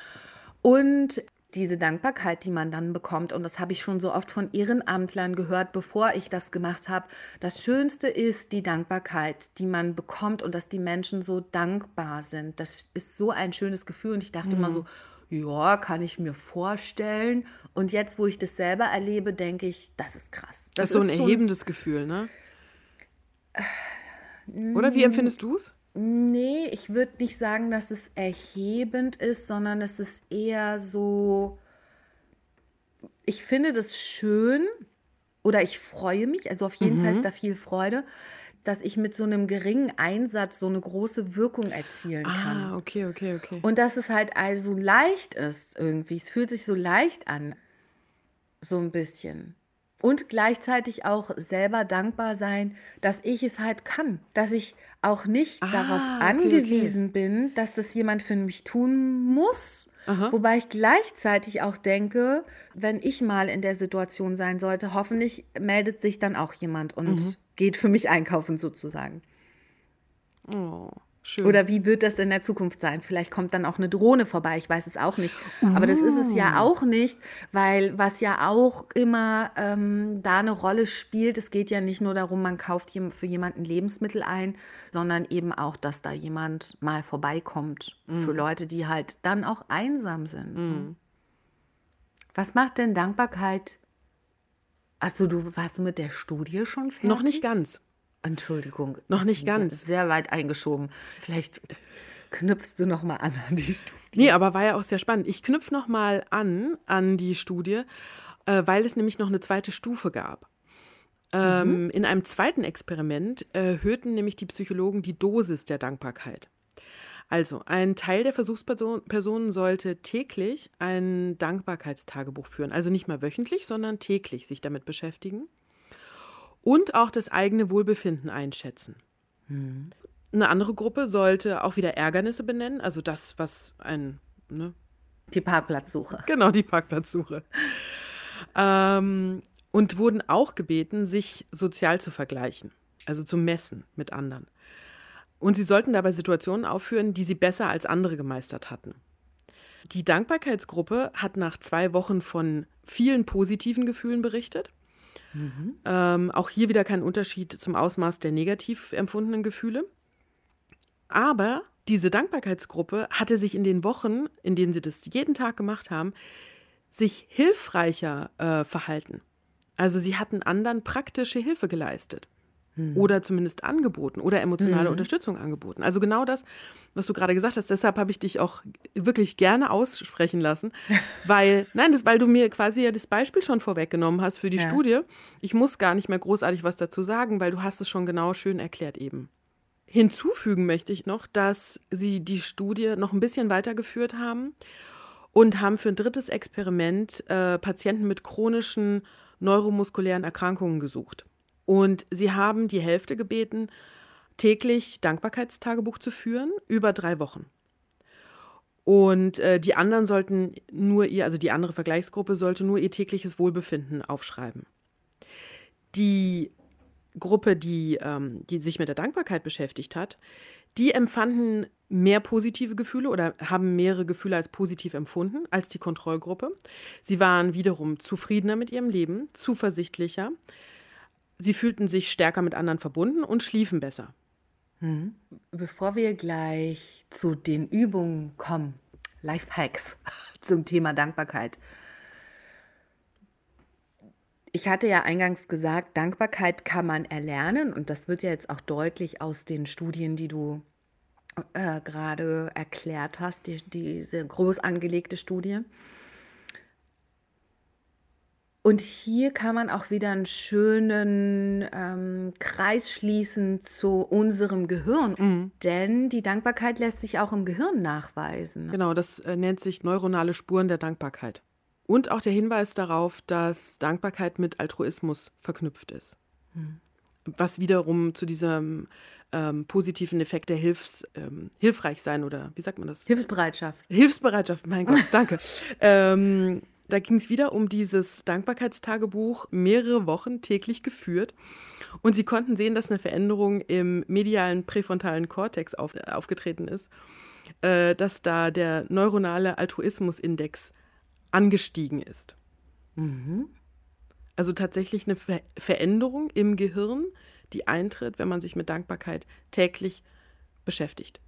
Und diese Dankbarkeit, die man dann bekommt, und das habe ich schon so oft von Ehrenamtlern gehört, bevor ich das gemacht habe, das Schönste ist die Dankbarkeit, die man bekommt und dass die Menschen so dankbar sind. Das ist so ein schönes Gefühl und ich dachte immer so, ja, kann ich mir vorstellen. Und jetzt, wo ich das selber erlebe, denke ich, das ist krass. Das ist so ein schon- erhebendes Gefühl, ne? Oder wie empfindest du es? Nee, ich würde nicht sagen, dass es erhebend ist, sondern es ist eher so, ich finde das schön oder ich freue mich, also auf jeden Fall ist da viel Freude, dass ich mit so einem geringen Einsatz so eine große Wirkung erzielen kann. Ah, okay, okay, okay. Und dass es halt also leicht ist irgendwie. Es fühlt sich so leicht an, so ein bisschen. Und gleichzeitig auch selber dankbar sein, dass ich es halt kann. Dass ich auch nicht Ah, darauf okay, angewiesen bin, dass das jemand für mich tun muss. Aha. Wobei ich gleichzeitig auch denke, wenn ich mal in der Situation sein sollte, hoffentlich meldet sich dann auch jemand und geht für mich einkaufen sozusagen. Oh, schön. Oder wie wird das in der Zukunft sein? Vielleicht kommt dann auch eine Drohne vorbei, ich weiß es auch nicht. Aber das ist es ja auch nicht, weil was ja auch immer ähm, da eine Rolle spielt, es geht ja nicht nur darum, man kauft jem- für jemanden Lebensmittel ein, sondern eben auch, dass da jemand mal vorbeikommt für Leute, die halt dann auch einsam sind. ne? Was macht denn Dankbarkeit? Achso, du warst du mit der Studie schon fertig? Noch nicht ganz. Entschuldigung. Noch das nicht ist ganz. Sehr weit eingeschoben. Vielleicht knüpfst du noch mal an an die Studie. Nee, aber war ja auch sehr spannend. Ich knüpfe noch mal an an die Studie, äh, weil es nämlich noch eine zweite Stufe gab. Ähm, In einem zweiten Experiment erhöhten nämlich die Psychologen die Dosis der Dankbarkeit. Also, ein Teil der Versuchspersonen Personen sollte täglich ein Dankbarkeitstagebuch führen. Also nicht mal wöchentlich, sondern täglich sich damit beschäftigen. Und auch das eigene Wohlbefinden einschätzen. Eine andere Gruppe sollte auch wieder Ärgernisse benennen, also das, was ein, ne, Die Parkplatzsuche. genau, die Parkplatzsuche. Ähm, und wurden auch gebeten, sich sozial zu vergleichen, also zu messen mit anderen. Und sie sollten dabei Situationen aufführen, die sie besser als andere gemeistert hatten. Die Dankbarkeitsgruppe hat nach zwei Wochen von vielen positiven Gefühlen berichtet. Ähm, auch hier wieder kein Unterschied zum Ausmaß der negativ empfundenen Gefühle. Aber diese Dankbarkeitsgruppe hatte sich in den Wochen, in denen sie das jeden Tag gemacht haben, sich hilfreicher äh, verhalten. Also sie hatten anderen praktische Hilfe geleistet. oder zumindest angeboten oder emotionale Mhm. Unterstützung angeboten. Also genau das, was du gerade gesagt hast. Deshalb habe ich dich auch wirklich gerne aussprechen lassen, weil, nein, das, weil du mir quasi ja das Beispiel schon vorweggenommen hast für die Ja. Studie. Ich muss gar nicht mehr großartig was dazu sagen, weil du hast es schon genau schön erklärt eben. Hinzufügen möchte ich noch, dass sie die Studie noch ein bisschen weitergeführt haben und haben für ein drittes Experiment äh, Patienten mit chronischen neuromuskulären Erkrankungen gesucht. Und sie haben die Hälfte gebeten, täglich Dankbarkeitstagebuch zu führen, über drei Wochen. Und äh, die anderen sollten nur ihr, also die andere Vergleichsgruppe sollte nur ihr tägliches Wohlbefinden aufschreiben. Die Gruppe, die, ähm, die sich mit der Dankbarkeit beschäftigt hat, die empfanden mehr positive Gefühle oder haben mehrere Gefühle als positiv empfunden als die Kontrollgruppe. Sie waren wiederum zufriedener mit ihrem Leben, zuversichtlicher. Sie fühlten sich stärker mit anderen verbunden und schliefen besser. Mhm. Bevor wir gleich zu den Übungen kommen, Lifehacks zum Thema Dankbarkeit. Ich hatte ja eingangs gesagt, Dankbarkeit kann man erlernen und das wird ja jetzt auch deutlich aus den Studien, die du äh, gerade erklärt hast, die, diese groß angelegte Studie. Und hier kann man auch wieder einen schönen ähm, Kreis schließen zu unserem Gehirn, Mhm. denn die Dankbarkeit lässt sich auch im Gehirn nachweisen. Genau, das äh, nennt sich neuronale Spuren der Dankbarkeit. Und auch der Hinweis darauf, dass Dankbarkeit mit Altruismus verknüpft ist. Was wiederum zu diesem ähm, positiven Effekt der Hilfs, ähm, hilfreich sein oder wie sagt man das? Hilfsbereitschaft. Hilfsbereitschaft, mein Gott, danke. ähm, da ging es wieder um dieses Dankbarkeitstagebuch, mehrere Wochen täglich geführt. Und sie konnten sehen, dass eine Veränderung im medialen präfrontalen Kortex auf, äh, aufgetreten ist, äh, dass da der neuronale Altruismusindex angestiegen ist. Mhm. Also tatsächlich eine Ver Veränderung im Gehirn, die eintritt, wenn man sich mit Dankbarkeit täglich beschäftigt.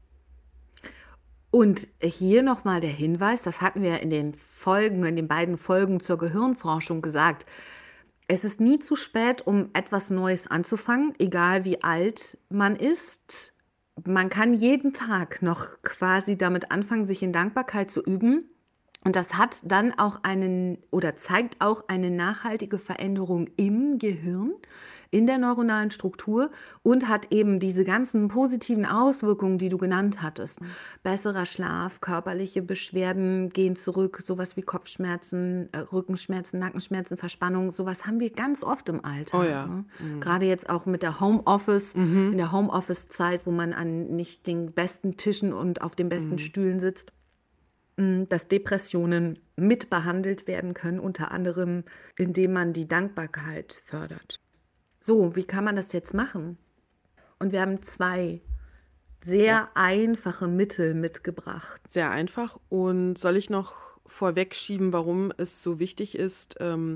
Und hier nochmal der Hinweis, das hatten wir in den Folgen, in den beiden Folgen zur Gehirnforschung gesagt. Es ist nie zu spät, um etwas Neues anzufangen, egal wie alt man ist. Man kann jeden Tag noch quasi damit anfangen, sich in Dankbarkeit zu üben. Und das hat dann auch einen oder zeigt auch eine nachhaltige Veränderung im Gehirn, in der neuronalen Struktur und hat eben diese ganzen positiven Auswirkungen, die du genannt hattest. Besserer Schlaf, körperliche Beschwerden gehen zurück, sowas wie Kopfschmerzen, äh, Rückenschmerzen, Nackenschmerzen, Verspannung, sowas haben wir ganz oft im Alltag. Oh ja. Ne? Mhm. Gerade jetzt auch mit der Homeoffice, Mhm. in der Homeoffice-Zeit, wo man an nicht den besten Tischen und auf den besten Mhm. Stühlen sitzt, mh, dass Depressionen mitbehandelt werden können, unter anderem, indem man die Dankbarkeit fördert. So, wie kann man das jetzt machen? Und wir haben zwei sehr Ja. einfache Mittel mitgebracht. Sehr einfach. Und soll ich noch vorwegschieben, warum es so wichtig ist, ähm,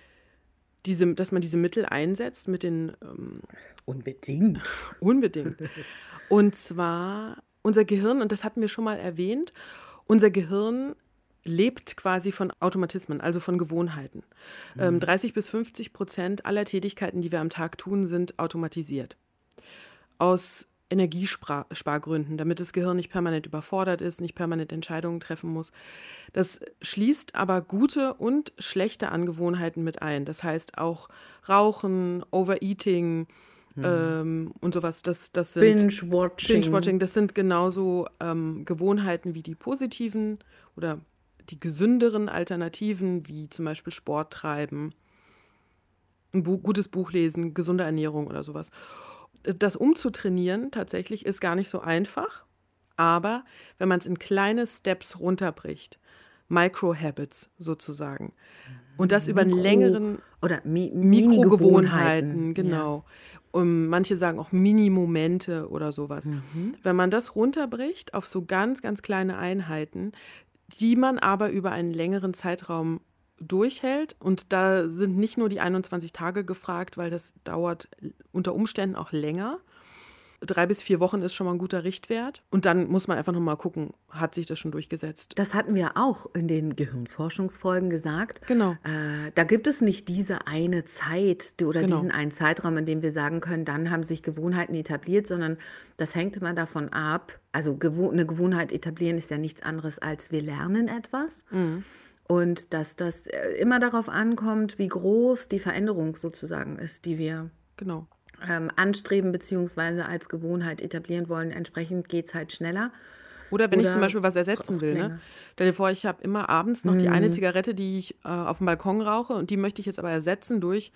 diese, dass man diese Mittel einsetzt mit den ähm, Unbedingt. unbedingt. Und zwar unser Gehirn, und das hatten wir schon mal erwähnt, unser Gehirn lebt quasi von Automatismen, also von Gewohnheiten. Ähm, dreißig bis fünfzig Prozent aller Tätigkeiten, die wir am Tag tun, sind automatisiert. Aus Energiespargründen, damit das Gehirn nicht permanent überfordert ist, nicht permanent Entscheidungen treffen muss. Das schließt aber gute und schlechte Angewohnheiten mit ein. Das heißt auch Rauchen, Overeating ähm, und sowas. Das, das sind Binge-Watching. Binge-Watching, das sind genauso ähm, Gewohnheiten wie die positiven oder die gesünderen Alternativen, wie zum Beispiel Sport treiben, ein Bu gutes Buch lesen, gesunde Ernährung oder sowas. Das umzutrainieren tatsächlich ist gar nicht so einfach, aber wenn man es in kleine Steps runterbricht, Micro-Habits sozusagen, und das über einen Mikro- längeren oder Mi Mikrogewohnheiten, Mini-Gewohnheiten. genau. Um, manche sagen auch Mini-Momente oder sowas. Mhm. Wenn man das runterbricht auf so ganz, ganz kleine Einheiten, die man aber über einen längeren Zeitraum durchhält, und da sind nicht nur die einundzwanzig Tage gefragt, weil das dauert unter Umständen auch länger, Drei bis vier Wochen ist schon mal ein guter Richtwert. Und dann muss man einfach nochmal gucken, hat sich das schon durchgesetzt. Das hatten wir auch in den Gehirnforschungsfolgen gesagt. Genau. Äh, da gibt es nicht diese eine Zeit die- oder Genau. diesen einen Zeitraum, in dem wir sagen können, dann haben sich Gewohnheiten etabliert, sondern das hängt immer davon ab. Also gewo eine Gewohnheit etablieren ist ja nichts anderes als wir lernen etwas. Mhm. Und dass das äh, immer darauf ankommt, wie groß die Veränderung sozusagen ist, die wir Genau. ähm, anstreben bzw. als Gewohnheit etablieren wollen. Entsprechend geht es halt schneller. Oder wenn ich zum Oder Beispiel was ersetzen braucht will, ne? länger. Stell dir vor, ich habe immer abends noch die Mhm. eine Zigarette, die ich äh, auf dem Balkon rauche und die möchte ich jetzt aber ersetzen durch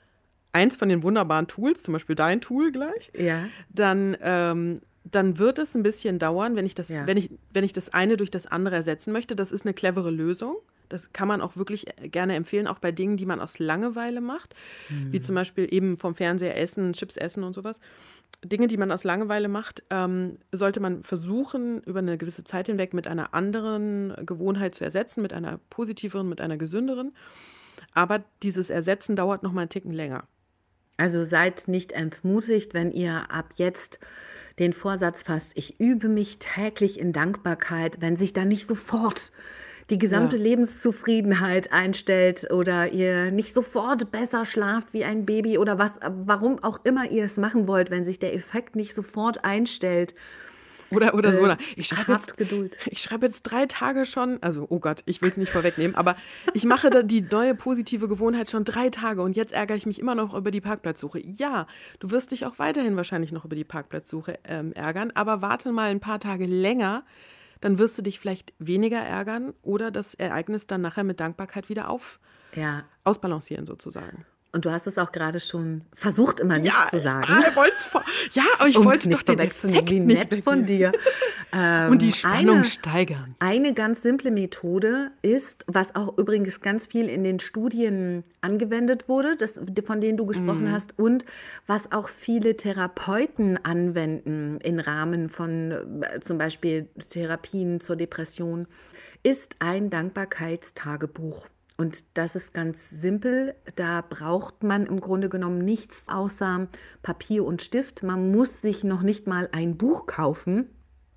eins von den wunderbaren Tools, zum Beispiel dein Tool gleich. Ja, Dann, ähm, dann wird es ein bisschen dauern, wenn ich das, Ja. wenn ich, wenn ich das eine durch das andere ersetzen möchte. Das ist eine clevere Lösung. Das kann man auch wirklich gerne empfehlen, auch bei Dingen, die man aus Langeweile macht, wie zum Beispiel eben vom Fernseher essen, Chips essen und sowas. Dinge, die man aus Langeweile macht, ähm, sollte man versuchen, über eine gewisse Zeit hinweg mit einer anderen Gewohnheit zu ersetzen, mit einer positiveren, mit einer gesünderen. Aber dieses Ersetzen dauert noch mal einen Ticken länger. also seid nicht entmutigt, wenn ihr ab jetzt den Vorsatz fasst, ich übe mich täglich in Dankbarkeit, wenn sich da nicht sofort die gesamte Ja. Lebenszufriedenheit einstellt oder ihr nicht sofort besser schlaft wie ein Baby oder was, warum auch immer ihr es machen wollt, wenn sich der Effekt nicht sofort einstellt. Oder, oder so. Äh, Oder ich schreibe habt jetzt, Geduld. ich schreibe jetzt drei Tage schon, also oh Gott, ich will es nicht vorwegnehmen, aber ich mache da die neue positive Gewohnheit schon drei Tage und jetzt ärgere ich mich immer noch über die Parkplatzsuche. Ja, du wirst dich auch weiterhin wahrscheinlich noch über die Parkplatzsuche ähm, ärgern, aber warte mal ein paar Tage länger, dann wirst du dich vielleicht weniger ärgern oder das Ereignis dann nachher mit Dankbarkeit wieder auf, Ja, ausbalancieren sozusagen. und du hast es auch gerade schon versucht, immer nicht zu sagen. ah, er wollt's vor- ja, aber ich um's wollte doch nicht den vorwegzunehmen. Effekt Wie nicht nett von dir. Ähm, und die Spannung eine, steigern. Eine ganz simple Methode ist, was auch übrigens ganz viel in den Studien angewendet wurde, das, von denen du gesprochen hast, und was auch viele Therapeuten anwenden im Rahmen von äh, zum Beispiel Therapien zur Depression, ist ein Dankbarkeitstagebuch. Und das ist ganz simpel. Da braucht man im Grunde genommen nichts außer Papier und Stift. Man muss sich noch nicht mal ein Buch kaufen,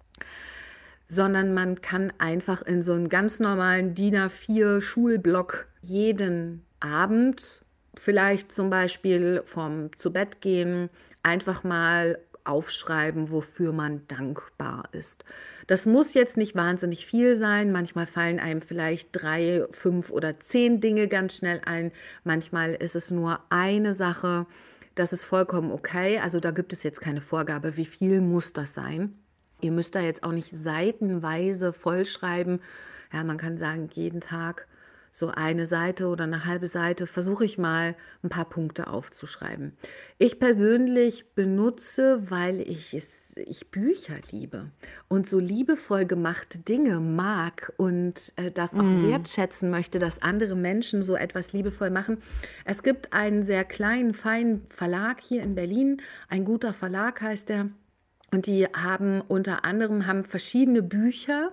sondern man kann einfach in so einen ganz normalen D I N A vier Schulblock jeden Abend, vielleicht zum Beispiel vom Zubettgehen, einfach mal aufschreiben, wofür man dankbar ist. Das muss jetzt nicht wahnsinnig viel sein. Manchmal fallen einem vielleicht drei, fünf oder zehn Dinge ganz schnell ein. Manchmal ist es nur eine Sache. Das ist vollkommen okay. Also da gibt es jetzt keine Vorgabe, wie viel muss das sein. Ihr müsst da jetzt auch nicht seitenweise vollschreiben. Ja, man kann sagen, jeden Tag so eine Seite oder eine halbe Seite versuche ich mal ein paar Punkte aufzuschreiben. Ich persönlich benutze, weil ich es, ich Bücher liebe und so liebevoll gemachte Dinge mag und äh, das auch wertschätzen möchte, dass andere Menschen so etwas liebevoll machen. Es gibt einen sehr kleinen, feinen Verlag hier in Berlin. Ein guter Verlag heißt der. Und die haben unter anderem haben verschiedene Bücher,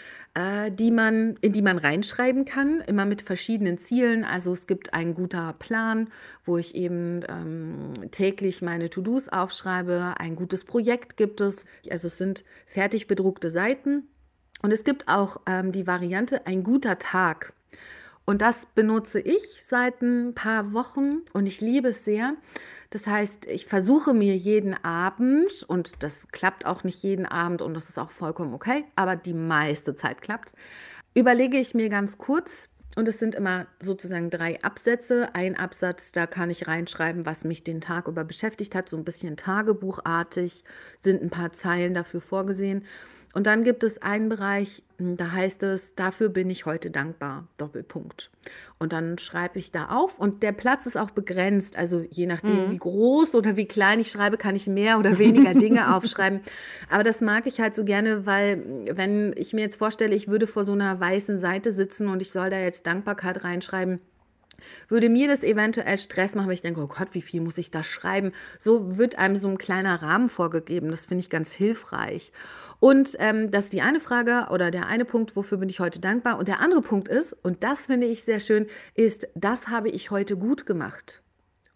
äh, die man, in die man reinschreiben kann, immer mit verschiedenen Zielen. Also es gibt einen guter Plan, wo ich eben ähm, täglich meine To-Dos aufschreibe. Ein gutes Projekt gibt es. Also es sind fertig bedruckte Seiten. Und es gibt auch ähm, die Variante ein guter Tag. Und das benutze ich seit ein paar Wochen und ich liebe es sehr. Das heißt, ich versuche mir jeden Abend, und das klappt auch nicht jeden Abend und das ist auch vollkommen okay, aber die meiste Zeit klappt, überlege ich mir ganz kurz, und es sind immer sozusagen drei Absätze. Ein Absatz, da kann ich reinschreiben, was mich den Tag über beschäftigt hat, so ein bisschen tagebuchartig, sind ein paar Zeilen dafür vorgesehen. Und dann gibt es einen Bereich, da heißt es, dafür bin ich heute dankbar, Doppelpunkt. Und dann schreibe ich da auf und der Platz ist auch begrenzt, also je nachdem, mhm. wie groß oder wie klein ich schreibe, kann ich mehr oder weniger Dinge aufschreiben. Aber das mag ich halt so gerne, weil wenn ich mir jetzt vorstelle, ich würde vor so einer weißen Seite sitzen und ich soll da jetzt Dankbarkeit reinschreiben, würde mir das eventuell Stress machen, weil ich denke, oh Gott, wie viel muss ich da schreiben? So wird einem so ein kleiner Rahmen vorgegeben, das finde ich ganz hilfreich. Und ähm, das ist die eine Frage oder der eine Punkt, wofür bin ich heute dankbar. Und der andere Punkt ist, und das finde ich sehr schön, ist, das habe ich heute gut gemacht.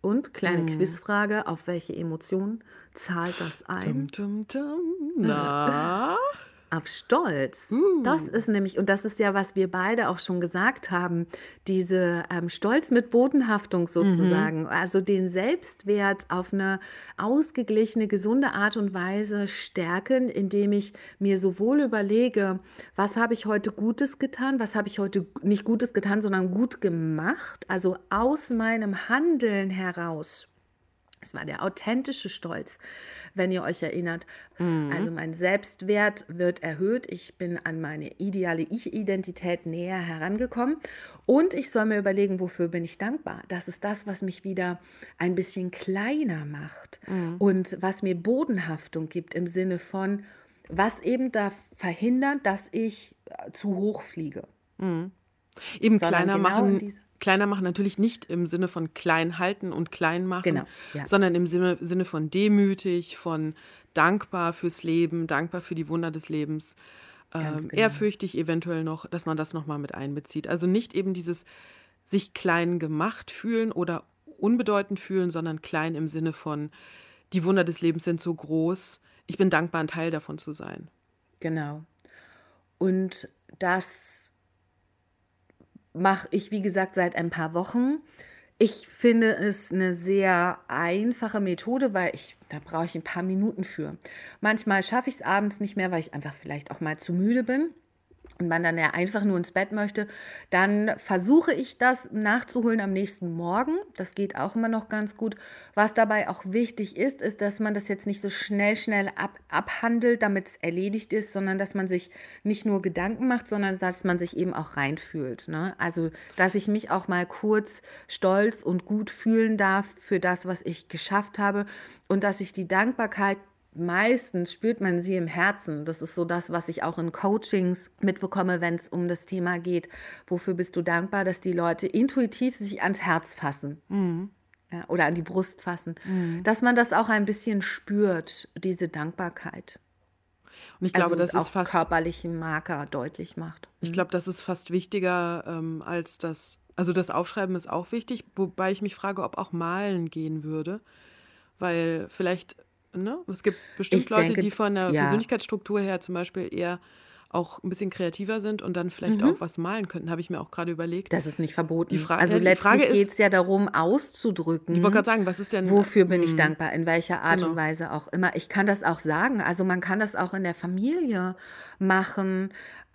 Und kleine Mhm. Quizfrage, auf welche Emotion zahlt das Dum, ein? dum, dum. Na? Auf Stolz. Das Uh. ist nämlich, und das ist ja, was wir beide auch schon gesagt haben, diese ähm, Stolz mit Bodenhaftung Mhm. sozusagen, also den Selbstwert auf eine ausgeglichene, gesunde Art und Weise stärken, indem ich mir sowohl überlege, was habe ich heute Gutes getan, was habe ich heute nicht Gutes getan, sondern gut gemacht, also aus meinem Handeln heraus. Es war der authentische Stolz, wenn ihr euch erinnert. Also Mhm. mein Selbstwert wird erhöht. Ich bin an meine ideale Ich-Identität näher herangekommen. Und ich soll mir überlegen, wofür bin ich dankbar. Das ist das, was mich wieder ein bisschen kleiner macht Mhm. und was mir Bodenhaftung gibt im Sinne von, was eben da verhindert, dass ich äh, zu hoch fliege, Mhm. Eben sondern kleiner genau in machen, diese, kleiner machen natürlich nicht im Sinne von klein halten und klein machen, genau, ja, sondern im Sinne, Sinne von demütig, von dankbar fürs Leben, dankbar für die Wunder des Lebens, ganz ähm, genau. ehrfürchtig eventuell noch, dass man das nochmal mit einbezieht. Also nicht eben dieses sich klein gemacht fühlen oder unbedeutend fühlen, sondern klein im Sinne von, die Wunder des Lebens sind so groß, ich bin dankbar, ein Teil davon zu sein. Genau. Und das mache ich, wie gesagt, seit ein paar Wochen. Ich finde es eine sehr einfache Methode, weil ich, da brauche ich ein paar Minuten für. Manchmal schaffe ich es abends nicht mehr, weil ich einfach vielleicht auch mal zu müde bin und man dann ja einfach nur ins Bett möchte, dann versuche ich das nachzuholen am nächsten Morgen. Das geht auch immer noch ganz gut. Was dabei auch wichtig ist, ist, dass man das jetzt nicht so schnell, schnell ab, abhandelt, damit es erledigt ist, sondern dass man sich nicht nur Gedanken macht, sondern dass man sich eben auch reinfühlt. Ne? Also, dass ich mich auch mal kurz stolz und gut fühlen darf für das, was ich geschafft habe und dass ich die Dankbarkeit, meistens spürt man sie im Herzen. Das ist so das, was ich auch in Coachings mitbekomme, wenn es um das Thema geht. Wofür bist du dankbar, dass die Leute intuitiv sich ans Herz fassen, Mhm. ja, oder an die Brust fassen. Mhm. Dass man das auch ein bisschen spürt, diese Dankbarkeit. Und ich glaube, Also das ist auch fast körperlichen Marker deutlich macht. Ich Hm? glaube, das ist fast wichtiger, ähm, als das also, das Aufschreiben ist auch wichtig, wobei ich mich frage, ob auch Malen gehen würde, weil vielleicht, ne, es gibt bestimmt Ich Leute, denke, die von der ja. Persönlichkeitsstruktur her zum Beispiel eher auch ein bisschen kreativer sind und dann vielleicht Mhm. auch was malen könnten, habe ich mir auch gerade überlegt. Das ist nicht Die verboten. Fra Also ja, die Frage letztlich geht ist es ja darum, ich wollte auszudrücken, gerade sagen, was ist denn äh, wofür bin ich mhm, dankbar, in welcher Art und genau. Weise auch immer. Ich kann das auch sagen. Also man kann das auch in der Familie machen,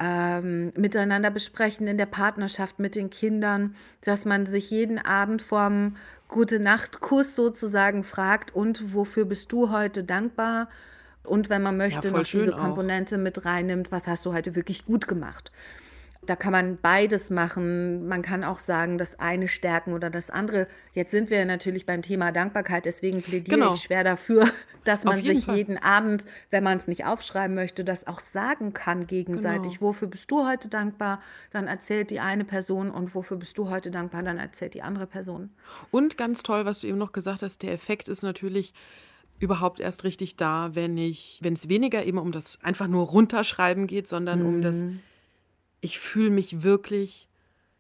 ähm, miteinander besprechen, in der Partnerschaft mit den Kindern, dass man sich jeden Abend vorm Gute-Nacht-Kuss sozusagen fragt, und wofür bist du heute dankbar? Und wenn man Ja, möchte, voll noch diese schön auch. Komponente mit reinnimmt, was hast du heute wirklich gut gemacht? Da kann man beides machen. Man kann auch sagen, das eine stärken oder das andere. Jetzt sind wir natürlich beim Thema Dankbarkeit, deswegen plädiere ich Genau, schwer dafür, dass auf man jeden sich Fall. jeden Abend, wenn man es nicht aufschreiben möchte, das auch sagen kann Genau. gegenseitig. Wofür bist du heute dankbar? Dann erzählt die eine Person, und wofür bist du heute dankbar? Dann erzählt die andere Person. Und ganz toll, was du eben noch gesagt hast, der Effekt ist natürlich überhaupt erst richtig da, wenn ich wenn es weniger eben um das einfach nur Runterschreiben geht, sondern um das Mhm. ich fühle mich wirklich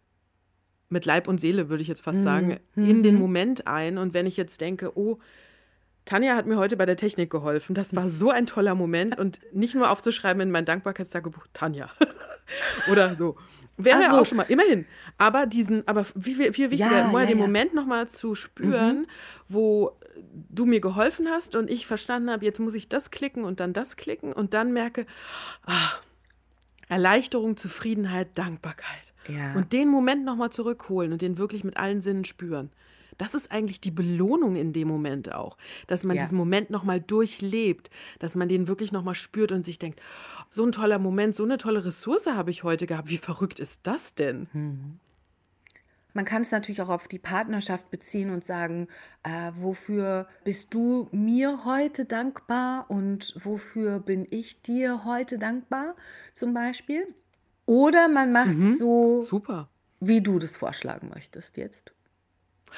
mit Leib und Seele, würde ich jetzt fast sagen, Mhm. in den Mhm. Moment ein. Und wenn ich jetzt denke: „Oh, Tanja hat mir heute bei der Technik geholfen. Das war so ein toller Moment." Und nicht nur aufzuschreiben in mein Dankbarkeitstagebuch: „Tanja." Oder so. Wäre Ach ja auch so, schon mal immerhin. Aber diesen aber viel viel viel wichtiger, ja, mal ja, den ja. Moment noch mal zu Mhm. spüren, wo du mir geholfen hast und ich verstanden habe, jetzt muss ich das klicken und dann das klicken und dann merke: „Ah, Erleichterung, Zufriedenheit, Dankbarkeit." Ja, Und den Moment noch mal zurückholen und den wirklich mit allen Sinnen spüren. Das ist eigentlich die Belohnung in dem Moment auch, dass man ja. diesen Moment noch mal durchlebt, dass man den wirklich noch mal spürt und sich denkt: „So ein toller Moment, so eine tolle Ressource habe ich heute gehabt. Wie verrückt ist das denn?" Mhm. Man kann es natürlich auch auf die Partnerschaft beziehen und sagen, äh, wofür bist du mir heute dankbar und wofür bin ich dir heute dankbar, zum Beispiel. Oder man macht Mhm, so, super. wie du das vorschlagen möchtest jetzt.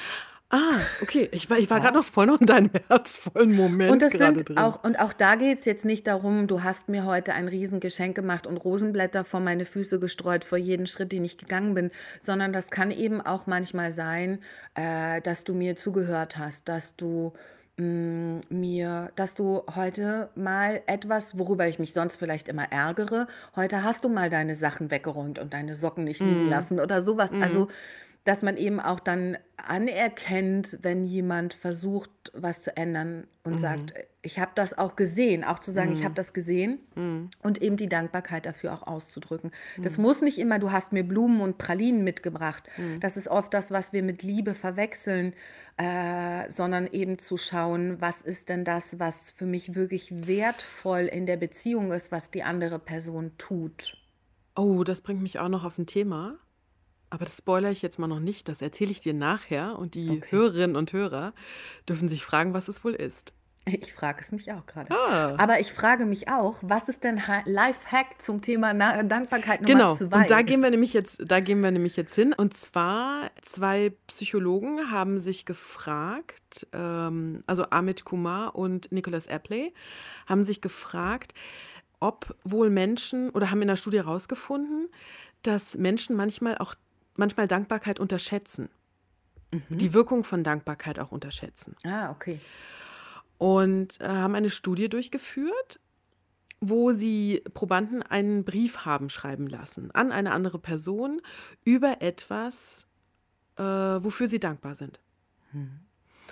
Ah, okay. Ich war, ich war gerade Ja. noch voll noch in deinem herzvollen Und Moment das gerade sind drin. auch, und auch da geht es jetzt nicht darum, du hast mir heute ein Riesengeschenk gemacht und Rosenblätter vor meine Füße gestreut, vor jeden Schritt, den ich gegangen bin, sondern das kann eben auch manchmal sein, äh, dass du mir zugehört hast, dass du mm, mir, dass du heute mal etwas, worüber ich mich sonst vielleicht immer ärgere, heute hast du mal deine Sachen weggeräumt und deine Socken nicht liegen Mm, lassen oder sowas. mm, Also, dass man eben auch dann anerkennt, wenn jemand versucht, was zu ändern und sagt, mhm, ich habe das auch gesehen, auch zu sagen, ich habe mm, das gesehen mm, und eben die Dankbarkeit dafür auch auszudrücken. Das mm, muss nicht immer, du hast mir Blumen und Pralinen mitgebracht. mm. Das ist oft das, was wir mit Liebe verwechseln, äh, sondern eben zu schauen, was ist denn das, was für mich wirklich wertvoll in der Beziehung ist, was die andere Person tut. Oh, das bringt mich auch noch auf ein Thema. Aber das spoilere ich jetzt mal noch nicht. Das erzähle ich dir nachher. Und die Okay. Hörerinnen und Hörer dürfen sich fragen, was es wohl ist. Ich frage es mich auch gerade. Ah, Aber ich frage mich auch, was ist denn Ha- Lifehack zum Thema Na Dankbarkeit Nummer genau. Und da zwei? gehen wir nämlich jetzt, da gehen wir nämlich jetzt hin. Und zwar zwei Psychologen haben sich gefragt, ähm, also Amit Kumar und Nicholas Apley, haben sich gefragt, ob wohl Menschen oder haben in der Studie herausgefunden, dass Menschen manchmal auch manchmal Dankbarkeit unterschätzen, die Mhm. Wirkung von Dankbarkeit auch unterschätzen. Ah, okay. Und äh, haben eine Studie durchgeführt, wo sie Probanden einen Brief haben schreiben lassen an eine andere Person über etwas, äh, wofür sie dankbar sind. Mhm.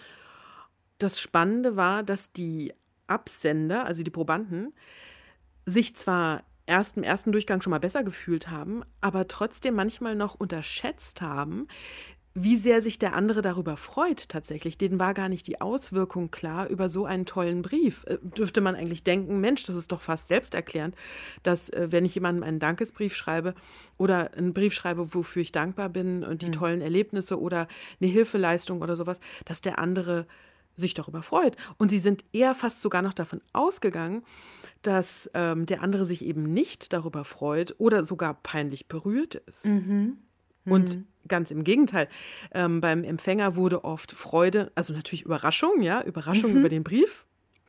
Das Spannende war, dass die Absender, also die Probanden, sich zwar erst im ersten Durchgang schon mal besser gefühlt haben, aber trotzdem manchmal noch unterschätzt haben, wie sehr sich der andere darüber freut tatsächlich. Denen war gar nicht die Auswirkung klar über so einen tollen Brief. Äh, dürfte man eigentlich denken, Mensch, das ist doch fast selbsterklärend, dass äh, wenn ich jemandem einen Dankesbrief schreibe oder einen Brief schreibe, wofür ich dankbar bin und die Mhm. tollen Erlebnisse oder eine Hilfeleistung oder sowas, dass der andere sich darüber freut. Und sie sind eher fast sogar noch davon ausgegangen, dass ähm, der andere sich eben nicht darüber freut oder sogar peinlich berührt ist. Mhm. Und Mhm. ganz im Gegenteil, ähm, beim Empfänger wurde oft Freude, also natürlich Überraschung, ja, Überraschung über Mhm. den Brief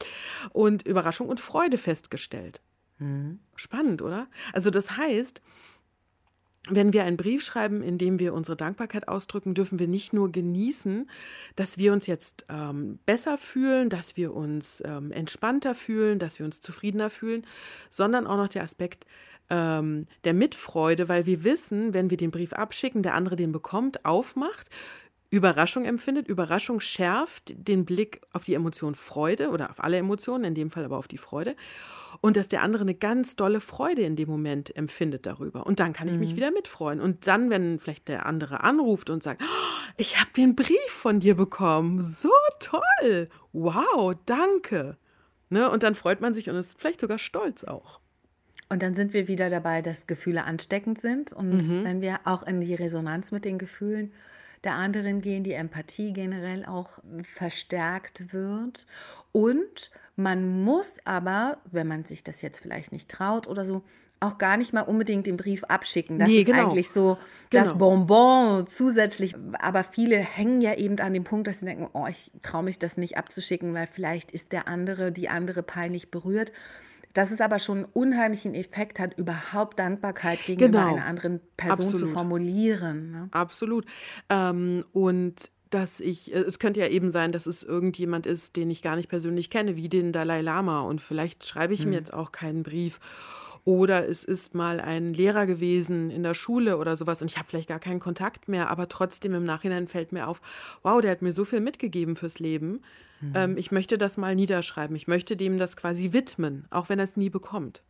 und Überraschung und Freude festgestellt. Mhm. Spannend, oder? Also das heißt, wenn wir einen Brief schreiben, in dem wir unsere Dankbarkeit ausdrücken, dürfen wir nicht nur genießen, dass wir uns jetzt ähm, besser fühlen, dass wir uns ähm, entspannter fühlen, dass wir uns zufriedener fühlen, sondern auch noch der Aspekt ähm, der Mitfreude, weil wir wissen, wenn wir den Brief abschicken, der andere den bekommt, aufmacht, Überraschung empfindet. Überraschung schärft den Blick auf die Emotion Freude oder auf alle Emotionen, in dem Fall aber auf die Freude. Und dass der andere eine ganz dolle Freude in dem Moment empfindet darüber. Und dann kann ich mich Mhm. wieder mitfreuen. Und dann, wenn vielleicht der andere anruft und sagt, "Oh, ich habe den Brief von dir bekommen, so toll, wow, danke." Ne? Und dann freut man sich und ist vielleicht sogar stolz auch. Und dann sind wir wieder dabei, dass Gefühle ansteckend sind. Und Mhm. wenn wir auch in die Resonanz mit den Gefühlen der anderen gehen, die Empathie generell auch verstärkt wird. Und man muss aber, wenn man sich das jetzt vielleicht nicht traut oder so, auch gar nicht mal unbedingt den Brief abschicken. Das Nee, ist genau, eigentlich so das genau. Bonbon zusätzlich. Aber viele hängen ja eben an dem Punkt, dass sie denken, oh, ich traue mich das nicht abzuschicken, weil vielleicht ist der andere, die andere peinlich berührt. Dass es aber schon einen unheimlichen Effekt hat, überhaupt Dankbarkeit gegenüber einer Genau, anderen Person zu absolut. formulieren. Ne? Absolut. Ähm, und dass ich, äh, es könnte ja eben sein, dass es irgendjemand ist, den ich gar nicht persönlich kenne, wie den Dalai Lama. Und vielleicht schreibe ich ihm Hm. jetzt auch keinen Brief. Oder es ist mal ein Lehrer gewesen in der Schule oder sowas und ich habe vielleicht gar keinen Kontakt mehr, aber trotzdem im Nachhinein fällt mir auf, wow, der hat mir so viel mitgegeben fürs Leben. Ähm, Hm. ich möchte das mal niederschreiben. Ich möchte dem das quasi widmen, auch wenn er es nie bekommt.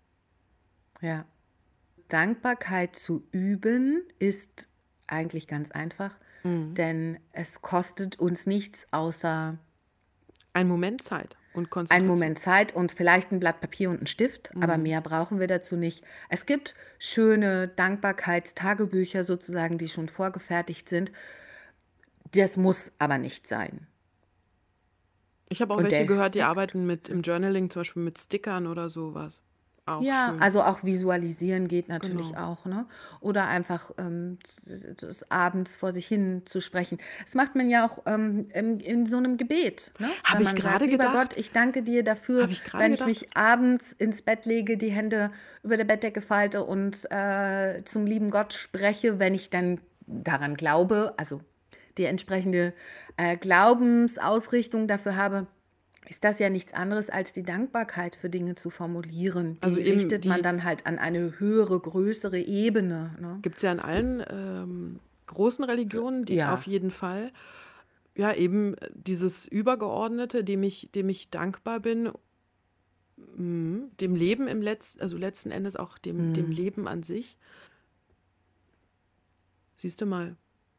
Ja. Dankbarkeit zu üben ist eigentlich ganz einfach, Mhm. denn es kostet uns nichts außer Ein Moment Zeit und einen Konzentration. Moment Zeit und vielleicht ein Blatt Papier und einen Stift, aber Mhm. mehr brauchen wir dazu nicht. Es gibt schöne Dankbarkeitstagebücher sozusagen, die schon vorgefertigt sind. Das muss aber nicht sein. Ich habe auch Und der welche gehört, die Effekt, arbeiten mit im Journaling, zum Beispiel mit Stickern oder sowas. Auch Ja, schön. also auch visualisieren geht natürlich Genau. auch, ne? Oder einfach ähm, z- das abends vor sich hin zu sprechen. Das macht man ja auch ähm, in, in so einem Gebet, ne? Habe Wenn ich man sagt, gerade lieber Gott, gedacht. ich danke dir dafür, Habe ich gerade wenn ich gedacht. mich abends ins Bett lege, die Hände über der Bettdecke falte und äh, zum lieben Gott spreche, wenn ich dann daran glaube, also die entsprechende äh, Glaubensausrichtung dafür habe, ist das ja nichts anderes als die Dankbarkeit für Dinge zu formulieren. Die Also eben richtet man die dann halt an eine höhere, größere Ebene. Ne? gibt es ja in allen ähm, großen Religionen, die Ja. auf jeden Fall. Ja, eben äh, dieses Übergeordnete, dem ich, dem ich dankbar bin, mhm, dem Leben im letzten, also letzten Endes auch dem, dem Mhm. Leben an sich. Siehst du mal.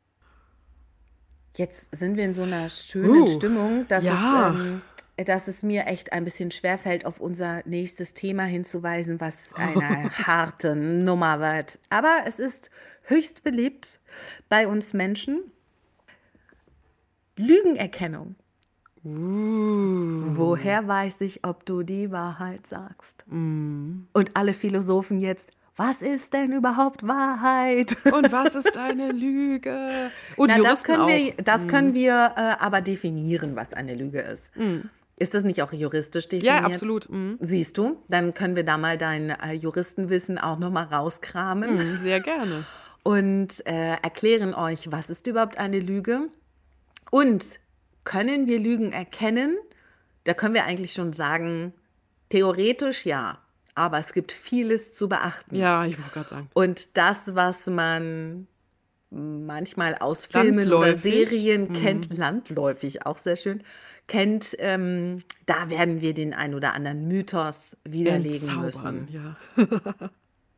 Jetzt sind wir in so einer schönen Uh, Stimmung, dass, ja. es, ähm, dass es mir echt ein bisschen schwerfällt, auf unser nächstes Thema hinzuweisen, was eine harte Nummer wird. Aber es ist höchst beliebt bei uns Menschen. Lügenerkennung. Uh. Woher weiß ich, ob du die Wahrheit sagst? Mm. Und alle Philosophen jetzt, was ist denn überhaupt Wahrheit? Und was ist eine Lüge? Und Na, das Juristen können auch. wir, das können wir äh, aber definieren, was eine Lüge ist. Mm. Ist das nicht auch juristisch definiert? Ja, absolut. Mm. Siehst du, dann können wir da mal dein äh, Juristenwissen auch nochmal rauskramen Mm, sehr gerne. und äh, erklären euch, was ist überhaupt eine Lüge und können wir Lügen erkennen? Da können wir eigentlich schon sagen, theoretisch ja, aber es gibt vieles zu beachten. Ja, ich wollte gerade sagen. Und das, was man manchmal aus Filmen oder Landläufig. Serien Mhm. kennt, landläufig auch sehr schön, kennt, ähm, da werden wir den ein oder anderen Mythos widerlegen Entzaubern, müssen. ja.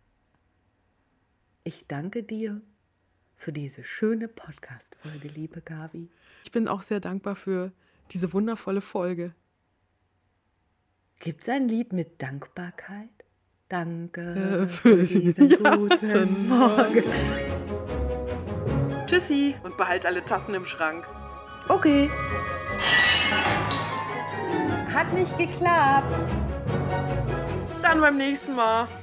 Ich danke dir für diese schöne Podcast-Folge, liebe Gabi. Ich bin auch sehr dankbar für diese wundervolle Folge. Gibt es ein Lied mit Dankbarkeit? Danke Äh, für für diesen ja, guten Morgen. Tschüssi und behalt alle Tassen im Schrank. Okay. Hat nicht geklappt. Dann beim nächsten Mal.